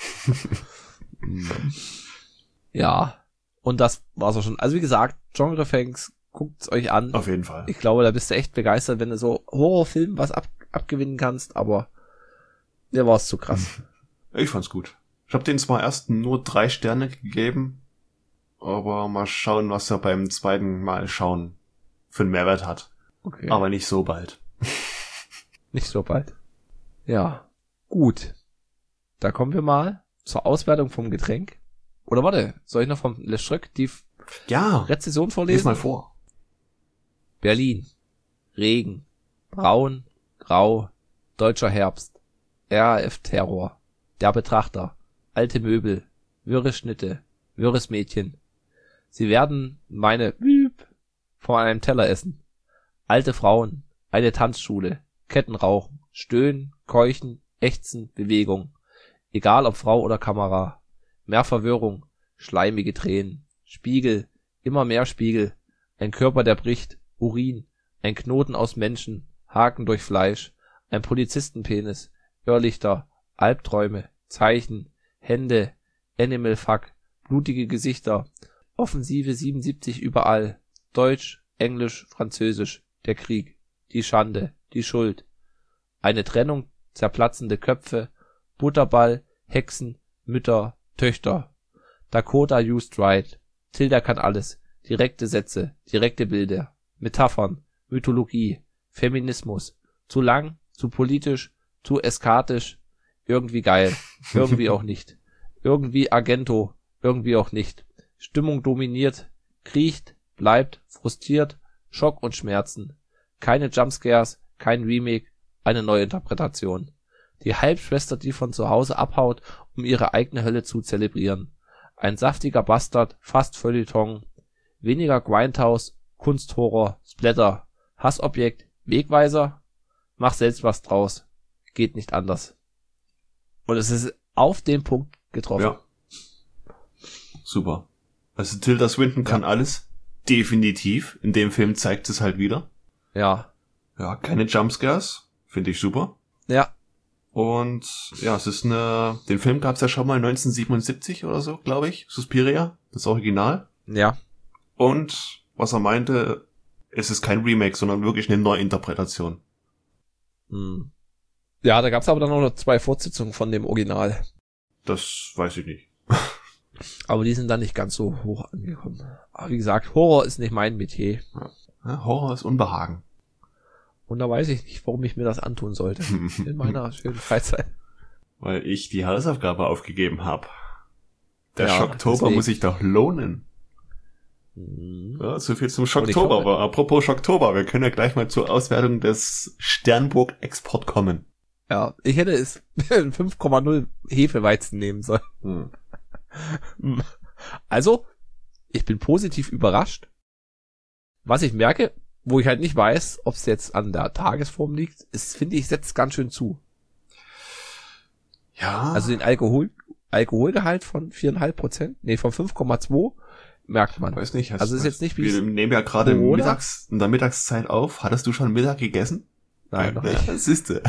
Ja. Und das war's auch schon. Also wie gesagt, Genrefangs, guckt's euch an. Auf jeden Fall. Ich glaube, da bist du echt begeistert, wenn du so Horrorfilmen was abgewinnen kannst, aber mir war's zu krass. Ich fand's gut. Ich habe den zwar erst nur 3 Sterne gegeben, aber mal schauen, was er beim zweiten Mal schauen für einen Mehrwert hat. Okay. Aber nicht so bald. Nicht so bald. Ja, gut. Da kommen wir mal zur Auswertung vom Getränk. Oder warte, soll ich noch vom Le Schröck die Rezension vorlesen? Lies mal vor. Berlin. Regen. Braun. Grau. Deutscher Herbst. RAF-Terror. Der Betrachter. Alte Möbel. Wirre Schnitte. Wirres Mädchen. Sie werden meine vor einem Teller essen. Alte Frauen. Eine Tanzschule. Kettenrauchen. Stöhnen. Keuchen. Ächzen. Bewegung. Egal ob Frau oder Kamera. Mehr Verwirrung. Schleimige Tränen. Spiegel. Immer mehr Spiegel. Ein Körper, der bricht. Urin. Ein Knoten aus Menschen. Haken durch Fleisch. Ein Polizistenpenis. Irrlichter. Albträume. Zeichen. Hände. Animal Fuck. Blutige Gesichter. Offensive 77 überall. Deutsch, Englisch, Französisch. Der Krieg. Die Schande. Die Schuld. Eine Trennung. Zerplatzende Köpfe. Butterball. Hexen. Mütter. Töchter. Dakota used right. Tilda kann alles. Direkte Sätze. Direkte Bilder. Metaphern. Mythologie. Feminismus. Zu lang. Zu politisch. Zu eskatisch. Irgendwie geil. Irgendwie auch nicht. Irgendwie Argento. Irgendwie auch nicht. Stimmung dominiert. Kriecht. Bleibt. Frustriert. Schock und Schmerzen. Keine Jumpscares. Kein Remake. Eine Neuinterpretation. Die Halbschwester, die von zu Hause abhaut, um ihre eigene Hölle zu zelebrieren. Ein saftiger Bastard. Fast Feuilleton. Weniger Grindhouse. Kunsthorror. Splatter. Hassobjekt. Wegweiser. Mach selbst was draus. Geht nicht anders. Und es ist auf den Punkt getroffen. Ja. Super. Also Tilda Swinton kann alles. Definitiv. In dem Film zeigt es halt wieder. Ja. Ja, keine Jumpscares. Finde ich super. Ja. Und ja, den Film gab's ja schon mal 1977 oder so, glaube ich. Suspiria, das Original. Ja. Und was er meinte, es ist kein Remake, sondern wirklich eine Neuinterpretation. Hm. Ja, da gab's aber dann auch noch 2 Fortsetzungen von dem Original. Das weiß ich nicht. Aber die sind dann nicht ganz so hoch angekommen. Aber wie gesagt, Horror ist nicht mein Metier. Ja, Horror ist Unbehagen. Und da weiß ich nicht, warum ich mir das antun sollte. In meiner schönen Freizeit. Weil ich die Hausaufgabe aufgegeben habe. Der Ja, Schocktober deswegen. muss sich doch lohnen. Ja, so viel zum Schocktober. Und ich Aber apropos Schocktober, wir können ja gleich mal zur Auswertung des Sternburg-Export kommen. Ja, ich hätte es 5,0 Hefeweizen nehmen sollen. Also, ich bin positiv überrascht. Was ich merke, wo ich halt nicht weiß, ob es jetzt an der Tagesform liegt, ist, finde ich, setzt ganz schön zu. Ja. Also den Alkoholgehalt von 4,5%, von 5,2 merkt man. Weiß nicht. Also ist jetzt nicht wie wir nehmen ja gerade Corona? in der Mittagszeit auf. Hattest du schon Mittag gegessen? Nein, noch Ja, nicht. das siehste.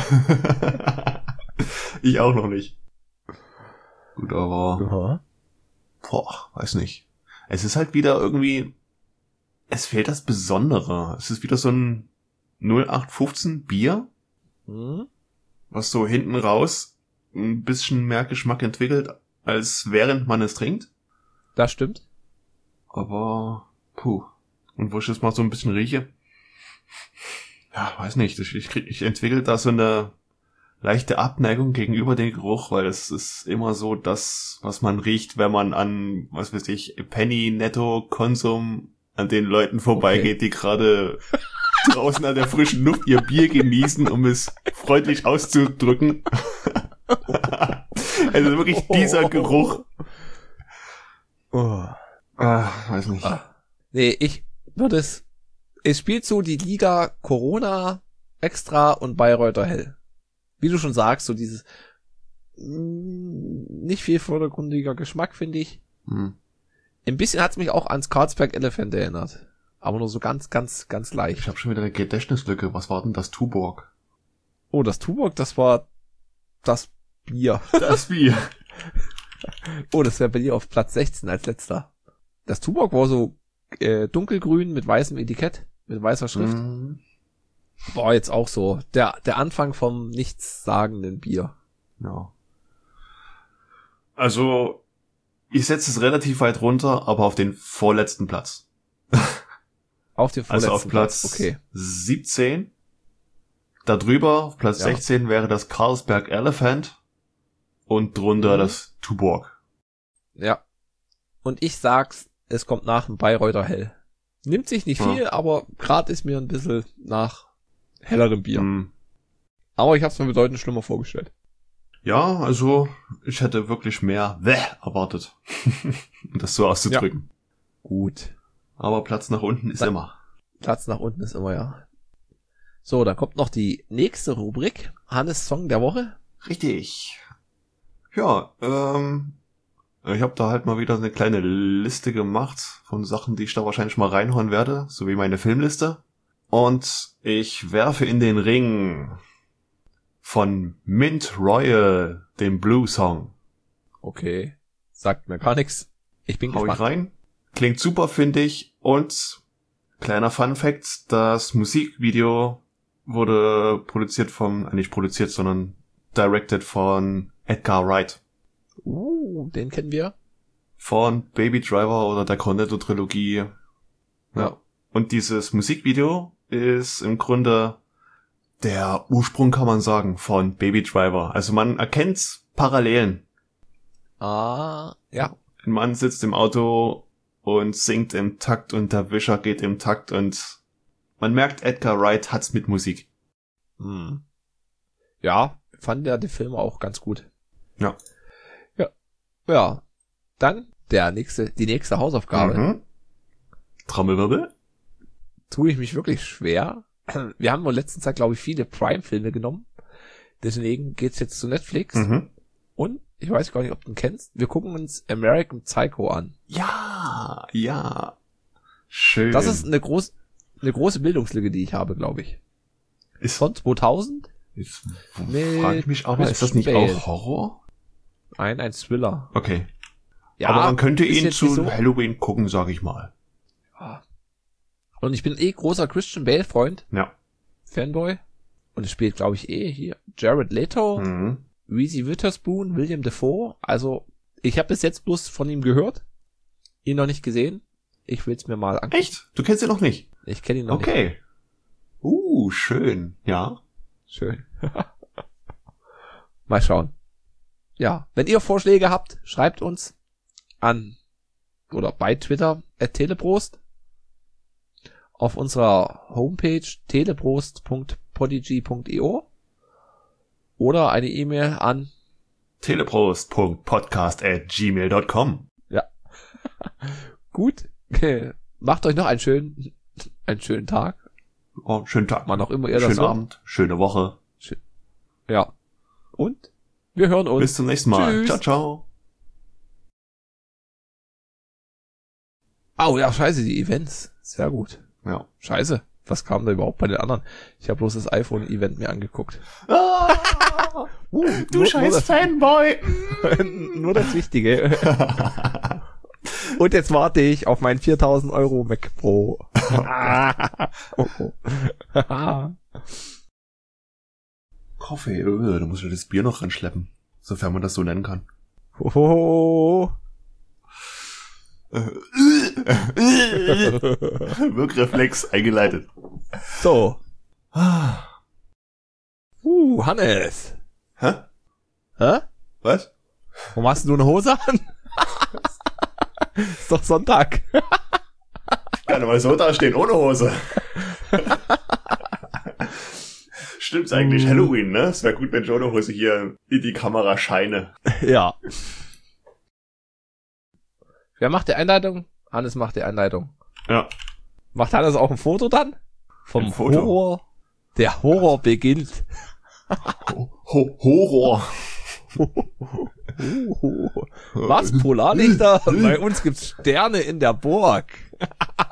Ich auch noch nicht. Gut, aber weiß nicht. Es ist halt wieder irgendwie, es fehlt das Besondere. Es ist wieder so ein 0815 Bier, was so hinten raus ein bisschen mehr Geschmack entwickelt, als während man es trinkt. Das stimmt. Aber, Und wo ich jetzt mal so ein bisschen rieche, ja, weiß nicht, ich entwickle da so eine leichte Abneigung gegenüber dem Geruch, weil es ist immer so das, was man riecht, wenn man an, was weiß ich, Penny, Netto, Konsum an den Leuten vorbeigeht, die gerade draußen an der frischen Luft ihr Bier genießen, um es freundlich auszudrücken. Also wirklich dieser Geruch. Weiß nicht. Nee, ich würde es spielt so die Liga Corona Extra und Bayreuther Hell. Wie du schon sagst, so dieses nicht viel vordergründiger Geschmack, finde ich. Ein bisschen hat's mich auch ans Carlsberg Elephant erinnert. Aber nur so ganz, ganz, ganz leicht. Ich habe schon wieder eine Gedächtnislücke. Was war denn das Tuborg? Oh, das Tuborg, das war das Bier. Das Bier. Oh, das wäre bei dir auf Platz 16 als letzter. Das Tuborg war so dunkelgrün mit weißem Etikett, mit weißer Schrift. War jetzt auch so der Anfang vom nichtssagenden Bier. Ja. Also, ich setze es relativ weit runter, aber auf den vorletzten Platz. Auf den vorletzten Also auf Platz okay. 17. Darüber, auf Platz 16 wäre das Carlsberg Elephant und drunter das Tuborg. Ja. Und ich sag's, es kommt nach dem Bayreuther Hell. Nimmt sich nicht viel, aber grad ist mir ein bisschen nach hellerem Bier. Aber ich hab's mir bedeutend schlimmer vorgestellt. Ja, also ich hätte wirklich mehr erwartet, um das so auszudrücken. Ja. Gut. Aber Platz nach unten ist immer. Platz nach unten ist immer, ja. So, dann kommt noch die nächste Rubrik. Hannes Song der Woche. Richtig. Ja, ich habe da halt mal wieder eine kleine Liste gemacht von Sachen, die ich da wahrscheinlich mal reinhauen werde, so wie meine Filmliste. Und ich werfe in den Ring von Mint Royal den Blue Song. Okay. Sagt mir gar nichts. Ich bin Hau gespannt. ich rein. Klingt super, finde ich. Und kleiner Fun Fact, das Musikvideo wurde nicht produziert, sondern directed von Edgar Wright. Den kennen wir. Von Baby Driver oder der Cornetto-Trilogie. Ja. Und dieses Musikvideo ist im Grunde der Ursprung, kann man sagen, von Baby Driver. Also man erkennt Parallelen. Ja. Ein Mann sitzt im Auto und singt im Takt und der Wischer geht im Takt und man merkt, Edgar Wright hat's mit Musik. Ja, fand der den Film auch ganz gut. Ja. Ja. Dann die nächste Hausaufgabe. Trommelwirbel. Tue ich mich wirklich schwer. Wir haben in letzter Zeit, glaube ich, viele Prime-Filme genommen. Deswegen geht's jetzt zu Netflix. Und ich weiß gar nicht, ob du ihn kennst. Wir gucken uns American Psycho an. Ja. Schön. Das ist eine große Bildungslücke, die ich habe, glaube ich. Ist Von 2000 Jetzt Mit frage ich mich aber, ist das nicht Christian Bale. auch Horror? Ein Thriller. Okay. Ja, aber man könnte ist ihn jetzt zu nicht so- Halloween gucken, sag ich mal. Ja. Und ich bin großer Christian Bale Freund, Ja. Fanboy. Und es spielt, glaube ich, hier Jared Leto, Mhm. Reese Witherspoon, William Dafoe. Also, ich habe bis jetzt bloß von ihm gehört, ihn noch nicht gesehen. Ich will's mir mal angucken. Echt? Du kennst ihn noch nicht? Ich kenne ihn noch nicht. Okay. Schön. Ja. Schön. Mal schauen. Ja, wenn ihr Vorschläge habt, schreibt uns an oder bei Twitter @teleprost, auf unserer Homepage teleprost.podigy.io oder eine E-Mail an teleprost.podcast@gmail.com. gut. Macht euch noch einen schönen Tag, Oh, schönen Tag. wann auch immer ihr das Schönen hört. Abend. Schöne Woche. Ja. Und wir hören uns. Bis zum nächsten Mal. Tschüss. Ciao, ciao. Oh ja, scheiße, die Events. Sehr gut. Ja. Scheiße. Was kam da überhaupt bei den anderen? Ich habe bloß das iPhone-Event mir angeguckt. Du scheiß Fanboy. Nur das Wichtige. Und jetzt warte ich auf meinen 4.000 € Mac Pro. Kaffee, da muss ich das Bier noch ranschleppen. Sofern man das so nennen kann. Oh. Wirkreflex eingeleitet. So. Hannes. Hä? Hä? Was? Warum hast du eine Hose an? Ist doch Sonntag. Kann mal so dastehen, ohne Hose. Stimmt's eigentlich, Halloween, ne? Es wäre gut, wenn ich ohne Hose hier in die Kamera scheine. Ja. Wer macht die Einleitung? Hannes macht die Einleitung. Ja. Macht Hannes auch ein Foto dann? Vom Ein Foto? Horror. Der Horror beginnt. Horror. Was? Polarlichter? Bei uns gibt's Sterne in der Burg.